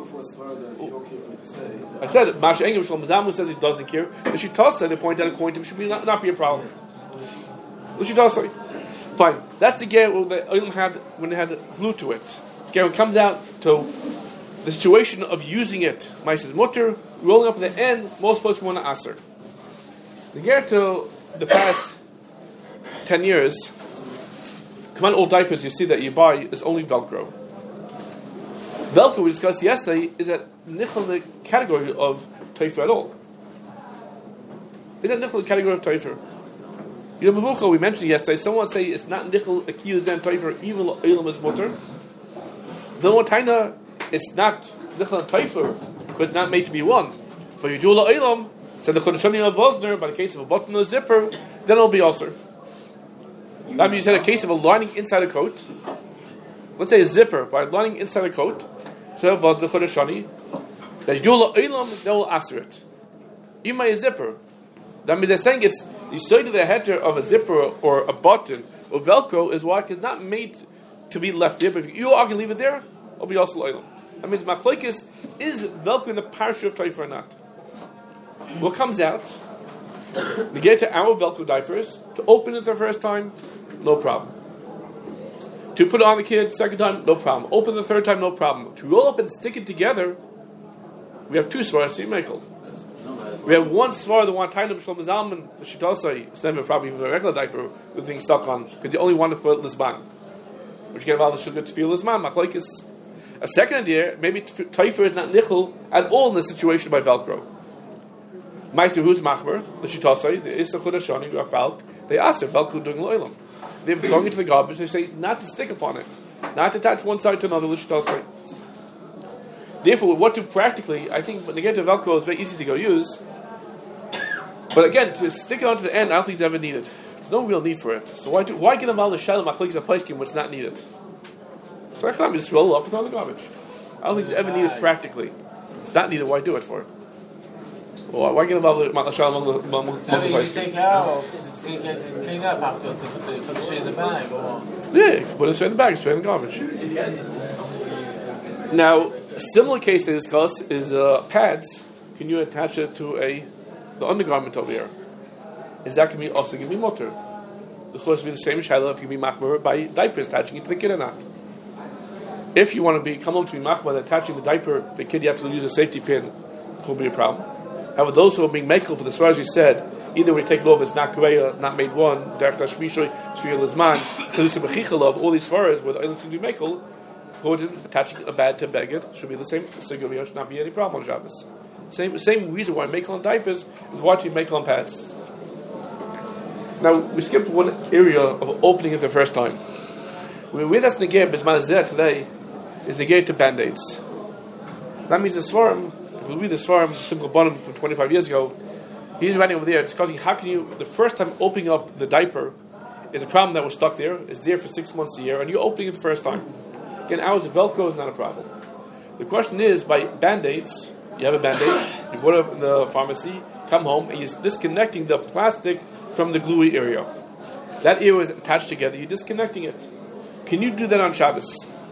I said, Masha Engel Shlomo Zalman says he doesn't care. The Shitosai, they point out according to him, should be not be a problem. The Shitosai. Fine. That's the gear the oilam had when they had glue to it. Again, when it comes out to the situation of using it, Maises mutter, rolling up at the end, most folks want to aser. The gear to the past 10 years, come on, old diapers you see that you buy is only Velcro. Velcro we discussed yesterday is that nichel the category of taifer at all. Is that nichel the category of taifer? You know, Mevucha, we mentioned yesterday, someone say it's not nichel akiyuz then taifer, even oilam is mutter. The one taina, it's not nichel and taifer, because it's not made to be one. But you do oilam, so the Chodashani of Vosner, by the case of a button or a zipper, then it'll be also. That means you said a case of a lining inside a coat. Let's say a zipper by lining inside a coat. So it was the Chodashani. That you do la'ilam, they will answer it. Even by a zipper. That means they're saying it's the side of the header of a zipper or a button or Velcro is why it's not made to be left there. But if you are going to leave it there, it'll be also la'ilam. That means machlokes is Velcro in the parsha of Taifer or not. What comes out? To get to our Velcro diapers, to open it the first time, no problem. To put it on the kid second time, no problem. Open the third time, no problem. To roll up and stick it together, we have 2 svaras to Michael. We have one svar, the one time of Shlomo Zalman, the Shitosai, it's never probably even a regular diaper with things stuck on, because you only want it for Lisban. Which you get involved in Shulchan Tefillah Lisban, Machlokes. A second idea, maybe Taifer is not nichel at all in this situation by Velcro. Meister, who's machmer? The Shitosai, the Issa Chodashani, the Falk, they ask if Velcro doing lo'ilam. They're going into the garbage, they say not to stick upon it, not to attach one side to another, the Shitosai. Therefore, what to practically, I think when they get to Velcro, it's very easy to go use. But again, to stick it onto the end, I don't think it's ever needed. There's no real need for it. So why get involved in the shalom machlokes and paiskim when it's not needed? So I thought just roll it up and throw in the garbage. I don't think it's ever needed practically. It's not needed, why do it for? Well, why get involved in the shalom you take it out, you get it cleaned up after, to put it straight in the bag, or? Yeah, you can put it straight in the bag, straight in the garbage. Now, a similar case they discuss is pads. Can you attach it to the undergarment over here? Is that can be also give me mutter? The chos be the same shaila if you be machmer by diapers attaching it to the kid or not. If you want to come up to be machmer by attaching the diaper, the kid you have to use a safety pin. It will be a problem. However, those who are being mekel for this, as far as you said, either we take it off as not kureya, not made one, derech tashmishoy, tfiyah lizman, chalusim b'chichalov, all these faras where the islands can do mekel, attaching a bad to beged should be the same. Should not be any problem on Shabbos. Same reason why mekel on diapers is why you mekel on pads. Now we skipped one area of opening it the first time. Where that's negay bisman zeh today is negay to band-aids. That means the svarim. If we read the svarim, simple bottom from 25 years ago, he's writing over there discussing how can you the first time opening up the diaper is a problem that was stuck there. It's there for 6 months a year, and you're opening it the first time. Again, ours Velcro is not a problem. The question is by band-aids. You have a band-aid, you put it in the pharmacy, come home, and you're disconnecting the plastic from the gluey area. That area is attached together, you're disconnecting it. Can you do that on Shabbos?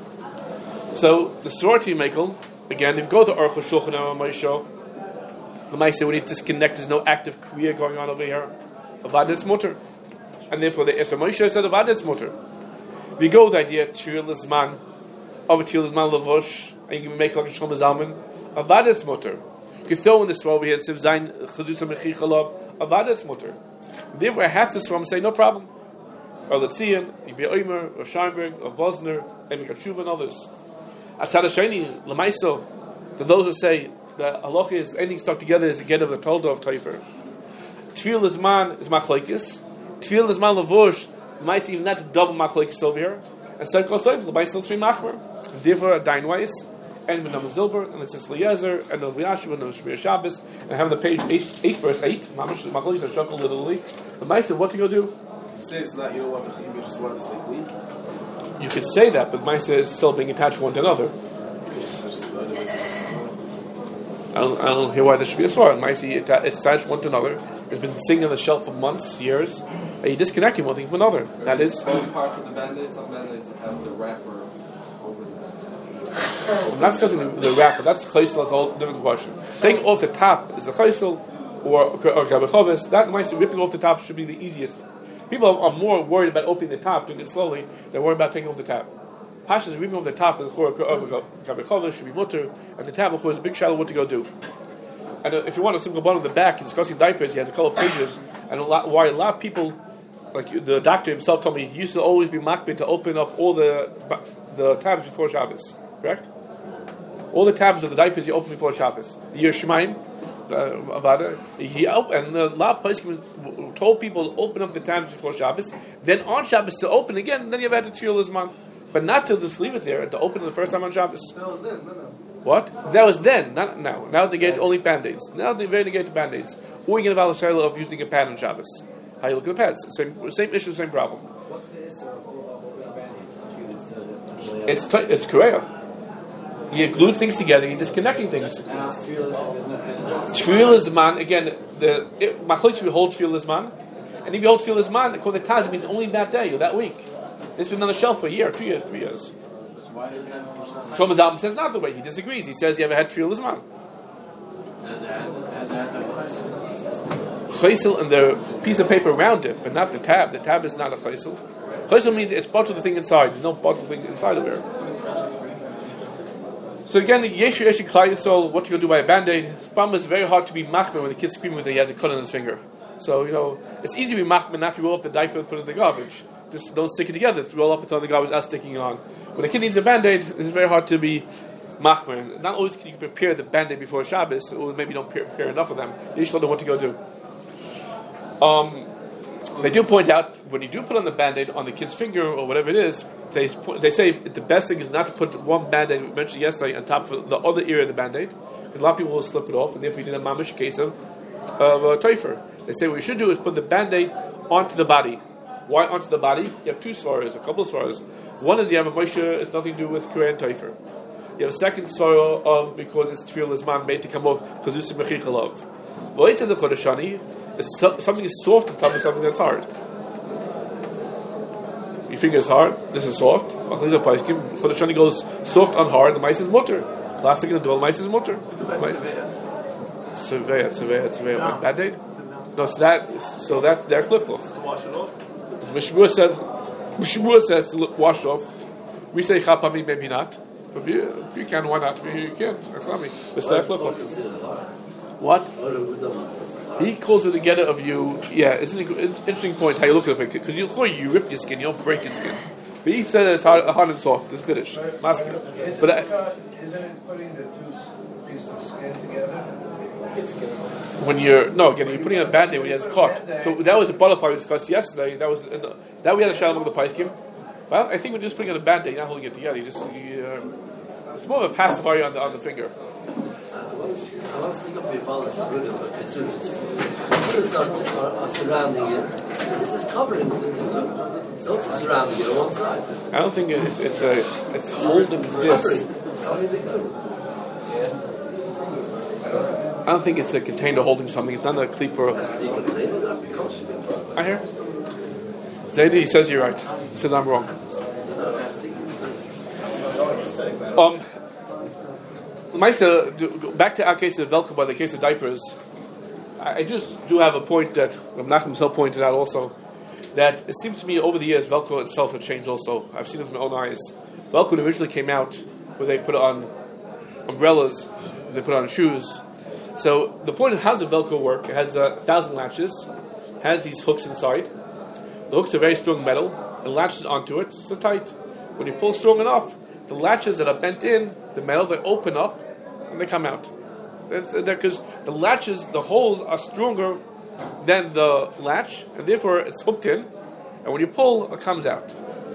So, the sorority mekel, again, if you go to Aruch HaShulchan Aruch Moshe, the Moshe when you disconnect, there's no active kriya going on over here. Avadet's mutter. And therefore, the Esra Moshe said Avadet's mutter. If you go with the idea, Tiril Lizman, of a Tiril Lizman Lavosh, and you can make like a Shlomo Zalman, Avadet's mutter. You can throw in this over here, Siv Zayin, Chazusah Mechichalov, Avadet's mutter. Therefore, I have this from say, no problem. Or Letzian, Yibi Omer, or Scheinberg, or Vosner, and Mikachuva, and others. Atzad Hasheni, Lamaiso, to those who say that halacha is anything stuck together is the get of the Tolda of Teifer. Tfil Lizman is Machlaikis. Tfil Lizman Lavush, Lamaisa, even that's double Machlaikis over here. And so Kosoif, Lamaisa, Ltzvi Machmer. Therefore, Dain Weiss, and with Nama Zilber, and it's Eliezer, and the Yashiv, and the Shmir Shabbos, and have the page 8 verse 8. Mamash Machlaikis are shuckle literally. Lamaisa, what do you go do? You say it's not, you don't want the chiyuv, you just want this like leaf. You could say that, but Maisa is still being attached one to another. I don't hear why there should be a svar. Maisa, it's attached one to another. It's been sitting on the shelf for months, years. And you disconnecting one thing from another. That is. Both parts of the band-aids, some band-aids have the wrapper over the band-aid. I'm not discussing the wrapper. That's chaysel. That's a whole different question. Taking off the top is the chaysel or gabechovis. That Maisa ripping off the top should be the easiest. People are more worried about opening the top, doing it slowly, than worried about taking off the top. Pashas ripping off the top of the Chor should be mutter, and the tab of is a big shadow what to go do. And if you want a simple bottom of the back, discussing diapers, he has a couple of pages, and why a lot of people, like the doctor himself told me, he used to always be makbid to open up all the tabs before Shabbos, correct? All the tabs of the diapers you open before Shabbos. The Yer Shemaim, and a lot of places told people to open up the tabs before Shabbos, then on Shabbos to open again, then you have to Tiril Lizman. But not to just leave it there, to open it the first time on Shabbos. That was then, no. What? That was then, not now. Now they get only band-aids. Now they're very negated to band-aids. Or you get a valid shayla of using a pad on Shabbos. How you look at the pads? Same issue, same problem. What's the issue of opening band-aids? It's Korea. You glue things together, you're disconnecting things. Tfil is man, again, the Machloch we hold Tfil is man. And if you hold Tfil is man, according to Taz, it means only that day or that week. It's been on the shelf for a year, 2 years, 3 years. Shlomo Zalman says not the way. He disagrees. He says you ever had Tfil is man. Chaysel and the piece of paper around it, but not the tab. The tab is not a chaysel. Chaysel means it's bottled the thing inside. There's no bottled thing inside of it. So again, Yeshu Klal Yisrael, what you go do by a band-aid? The problem is very hard to be machmer when the kid's screaming that he has a cut on his finger. So, it's easy to be machmer, not to roll up the diaper and put it in the garbage. Just don't stick it together. Roll up and throw in the garbage without sticking it on. When a kid needs a band-aid, it's very hard to be machmer. Not always can you prepare the band-aid before Shabbos, or maybe you don't prepare enough of them. You should know what to go do. They do point out, when you do put on the band-aid on the kid's finger, or whatever it is, they say the best thing is not to put one band-aid, we mentioned yesterday, on top of the other area of the band-aid, because a lot of people will slip it off, and therefore you need a mamish case of teifer. They say what you should do is put the band-aid onto the body. Why onto the body? You have two svaras, a couple of svaras. One is you have a Moshe, it's nothing to do with Korean teifer. You have a second svara of because it's Tfil Lizman made to come off Chazusim Mechichalov. V'oitz in the Chodeshani, something is soft on top of something that's hard. your finger is hard, this is soft. Chodeshani goes soft on hard, the mice is mutter. Plastic in the dwell, mice is mutter. Surveya. Bad date? No, so that's their klifluch. Wash it off. Mishmur says to wash off. We say chapami, maybe not. But if you can, why not? If you can't, it's their klifluch. What? He calls it the getter of you. Yeah, it's an interesting point how you look at it, because you rip your skin, you don't break your skin. But he said it's hard and soft. It's Kiddush, masculine. But isn't it putting the two pieces of skin together? When you're putting on a band-aid when he has a cut. So that was a butterfly we discussed yesterday. That we had a shadow among the Paiskim. Well, I think when you're just putting on a band-aid, you're not holding it together. It's more of a pacifier on the finger. I want to think of Vivalas are surrounding it. This is covering it. It's also surrounding it on one side. I don't think it's holding this. I don't think it's a container holding something. It's not a clipper. I hear. Zaidi, he says you're right. He says I'm wrong. Back to our case of Velka, by the case of diapers, I just do have a point that Rav Nachum himself pointed out also, that it seems to me over the years Velcro itself had changed also. I've seen it with my own eyes. Velcro originally came out where they put it on umbrellas, they put it on shoes. So the point of how does the Velcro work? It has 1,000 latches, has these hooks inside. The hooks are very strong metal, and latches onto it, so tight. When you pull strong enough, the latches that are bent in, the metal, they open up, and they come out. Because the latches, the holes are stronger than the latch, and therefore it's hooked in, and when you pull, it comes out.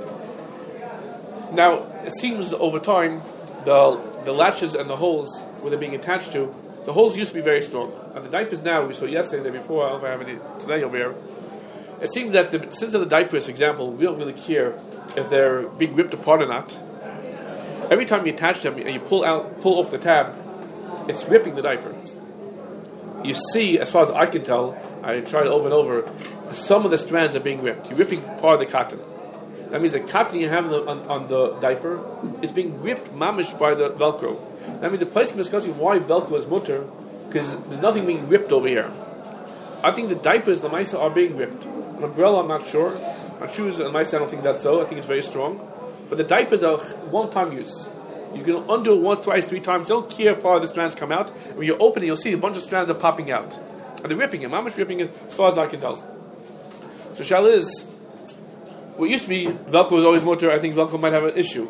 Now, it seems over time, the latches and the holes, where they're being attached to, the holes used to be very strong. And the diapers now, we saw yesterday, the day before, I don't know if I have any today over here, it seems that since the diapers, for example, we don't really care if they're being ripped apart or not. Every time you attach them and you pull off the tab, it's ripping the diaper. You see, as far as I can tell, I tried over and over, some of the strands are being ripped. You're ripping part of the cotton. That means the cotton you have on the diaper is being ripped mamish by the Velcro. That means the place can discussing why Velcro is mutter, because there's nothing being ripped over here. I think the diapers, the mice are being ripped. An umbrella, I'm not sure. On shoes and mice, I don't think that's so. I think it's very strong. But the diapers are one-time use. You can undo it once, twice, 3 times. Don't care if part of the strands come out. And when you open it, you'll see a bunch of strands are popping out. And they're ripping it. Mamish ripping it as far as I can tell. So Shal is, what used to be, Velcro was always mutter. I think Velcro might have an issue.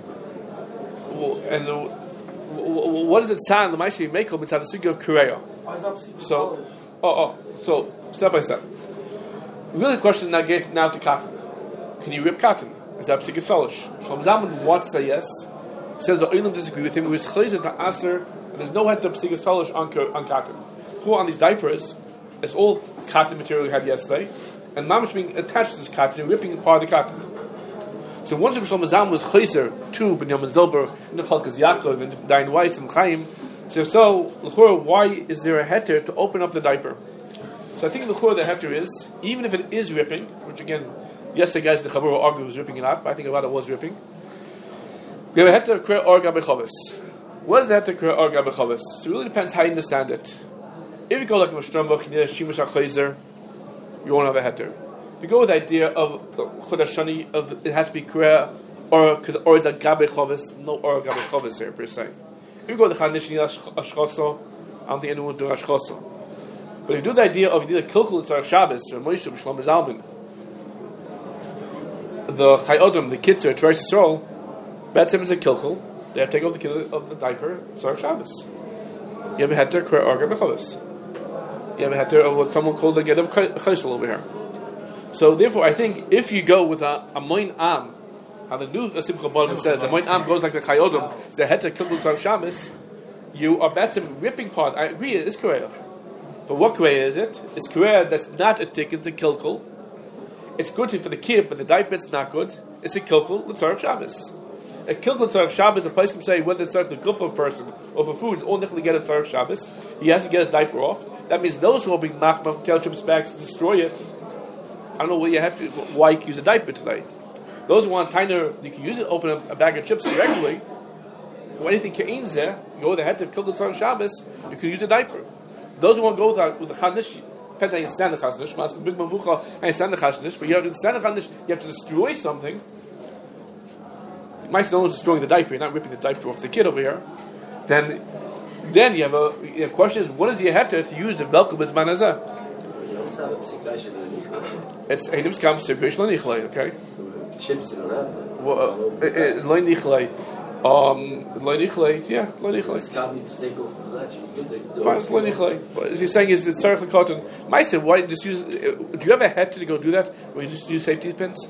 And what does it sound? The mice you make them, it's had a sugi of Korea. So step by step. Really, the question now get now to cotton. Can you rip cotton? Is that psikis solish? Shlomo Zalman wants to say yes. He says the Olam disagree with him. He was chayzer to aser, and there's no head to psikis solish on cotton. On these diapers, it's all cotton material we had yesterday, and mamish being attached to this cotton and ripping part of the cotton. So once Shlomo Zalman was chayzer to Binyamin Zilber, and the Chalkas Yaakov, and Dayan Weiss and Chaim, so l'chora, why is there a heter to open up the diaper? So I think l'chora the heter is, even if it is ripping, which again, yesterday guys the Chavur argue was ripping it out, but I think a lot of it was ripping. We have a heter kre orga bechavis. What is the heter kre orga bechavis? So it really depends how you understand it. If you go like Mashtrambach, you need a shimush achayzer, you won't have a heter. If you go with the idea of chodashani, of it has to be kre or is that gabe chavis, no or gabe chavis here per se. If you go with the chanishni ashchoso, I don't think anyone would do ashchoso. But if you do the idea of you need a kilkul tzarech Shabbos or Moshe Shlomo Zalman, the Chayodom, the kids who are Teres Yisrael, Betzim is a kilkul. They have to take off the kid of the diaper tzarech Shabbos. You have a heter kre orga bechavis. You have a heter of what someone called the get of chaysel over here. So therefore, I think if you go with a moin am, how the new Simcha B'Alim says, the moin am goes like the Chayodom, it's a heter kilkul tzarech Shabbos. You are Betzim ripping part. I agree, it is Korea. But what Korea is it? It's Korea that's not a tick, it's a kilkul. It's good for the kid, but the diaper it's not good. It's a kilkul l'tzarech Shabbos. A kilkul tzarech Shabbos, a place can say whether it's tzarech the good for a person or for food, it's all nichli get a tzarech Shabbos. He has to get his diaper off. That means those who are being machmah, tell Chip's bags to destroy it. I don't know why you have to use a diaper today. Those who want tainer, you can use it. Open a bag of chips regularly. Or anything ke'in zeh, you go with the head to kill on Shabbos. You can use a diaper. Those who want to go with the chadnish, depends how you stand the chadnish. Mas big mavucha, how you stand the chadnish. But you have to stand the chadnish. You have to destroy something. You might know it's destroying the diaper. You're not ripping the diaper off the kid over here. Then you have a question: is what is the heter to use the velkum as manazah? It's a nims kam circulation lo nichlei. Okay. Chips you don't have. Lo nichlei. Lo nichlei. Yeah, lo nichlei. It's got me to take off the latch. Fine, it's lo nichlei. What you're saying is it's tzarich l'koton. Ma'aser, why just use? Do you have a heter to go do that? Or you just use safety pins?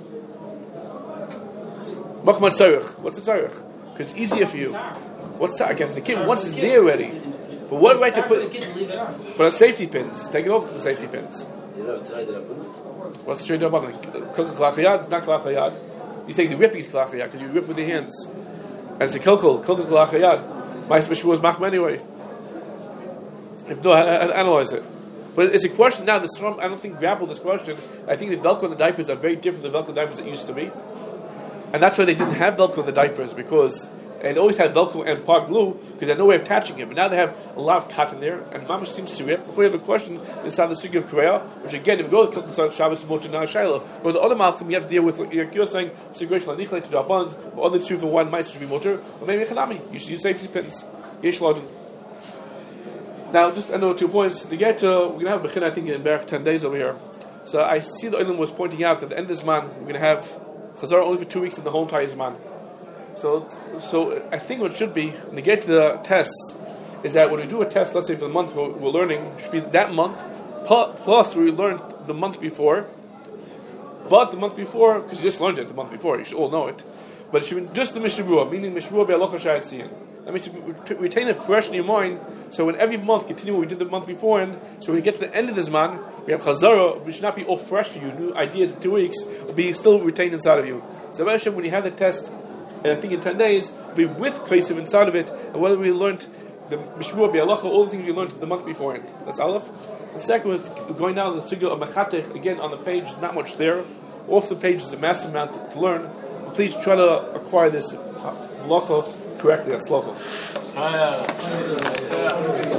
Machman tzarich. What's the tzarich? Because it's easier for you. What's that against the kid? Once it's there already. But what right to put? Put on safety pins. Take it off the safety pins. You know, try that. What's the trade about? Klachayad, not klachayad. You say the ripping is klachayad because you rip with your hands. And it's the kilkul klachayad. My special was machm anyway. If no, analyze it. But it's a question now. This I don't think grapple this question. I think the velcro and the diapers are very different than the velcro and diapers that used to be, and that's why they didn't have velcro in the diapers because. And always had Velcro and part glue because they had no way of attaching it. But now they have a lot of cotton there, and Mamash seems to rip. We have a question inside the sugi of Korea, which again, if you go to Kilton Shabbos and Motor Shiloh, but the other malchim you have to deal with. You're saying situation like Nichlei to Rabban, or other two for one mice should be motor, or maybe Chanami. You should use safety pins. Yesh Lodin. Now, just I know 2 points. To get to, we're going to have Bechin, I think, in Berach 10 days over here. So I see the Olim was pointing out that at the end of this man, we're going to have Chazar only for 2 weeks in the whole entire Zman. So I think what should be, when we get to the tests, is that when we do a test, let's say for the month we're learning, should be that month, plus we learned the month before, but the month before, because you just learned it the month before, you should all know it, but it should be just the Mishnah Berurah, meaning Mishnah Berurah be'alocha shayat tziyin. That means we retain it fresh in your mind, so when every month continue what we did the month before, and so when we get to the end of this month, we have Chazara, which should not be all fresh for you, new ideas in 2 weeks, will be still retained inside of you. So when you have the test, and I think in 10 days, be with Kaisim inside of it, and whether we learned the Mishmur, Be'alacha, all the things we learned the month beforehand. That's Aleph. The second was going down the Sugya of Mechatech, again on the page, not much there. Off the page is a massive amount to learn. Please try to acquire this Halacha correctly. That's Halacha.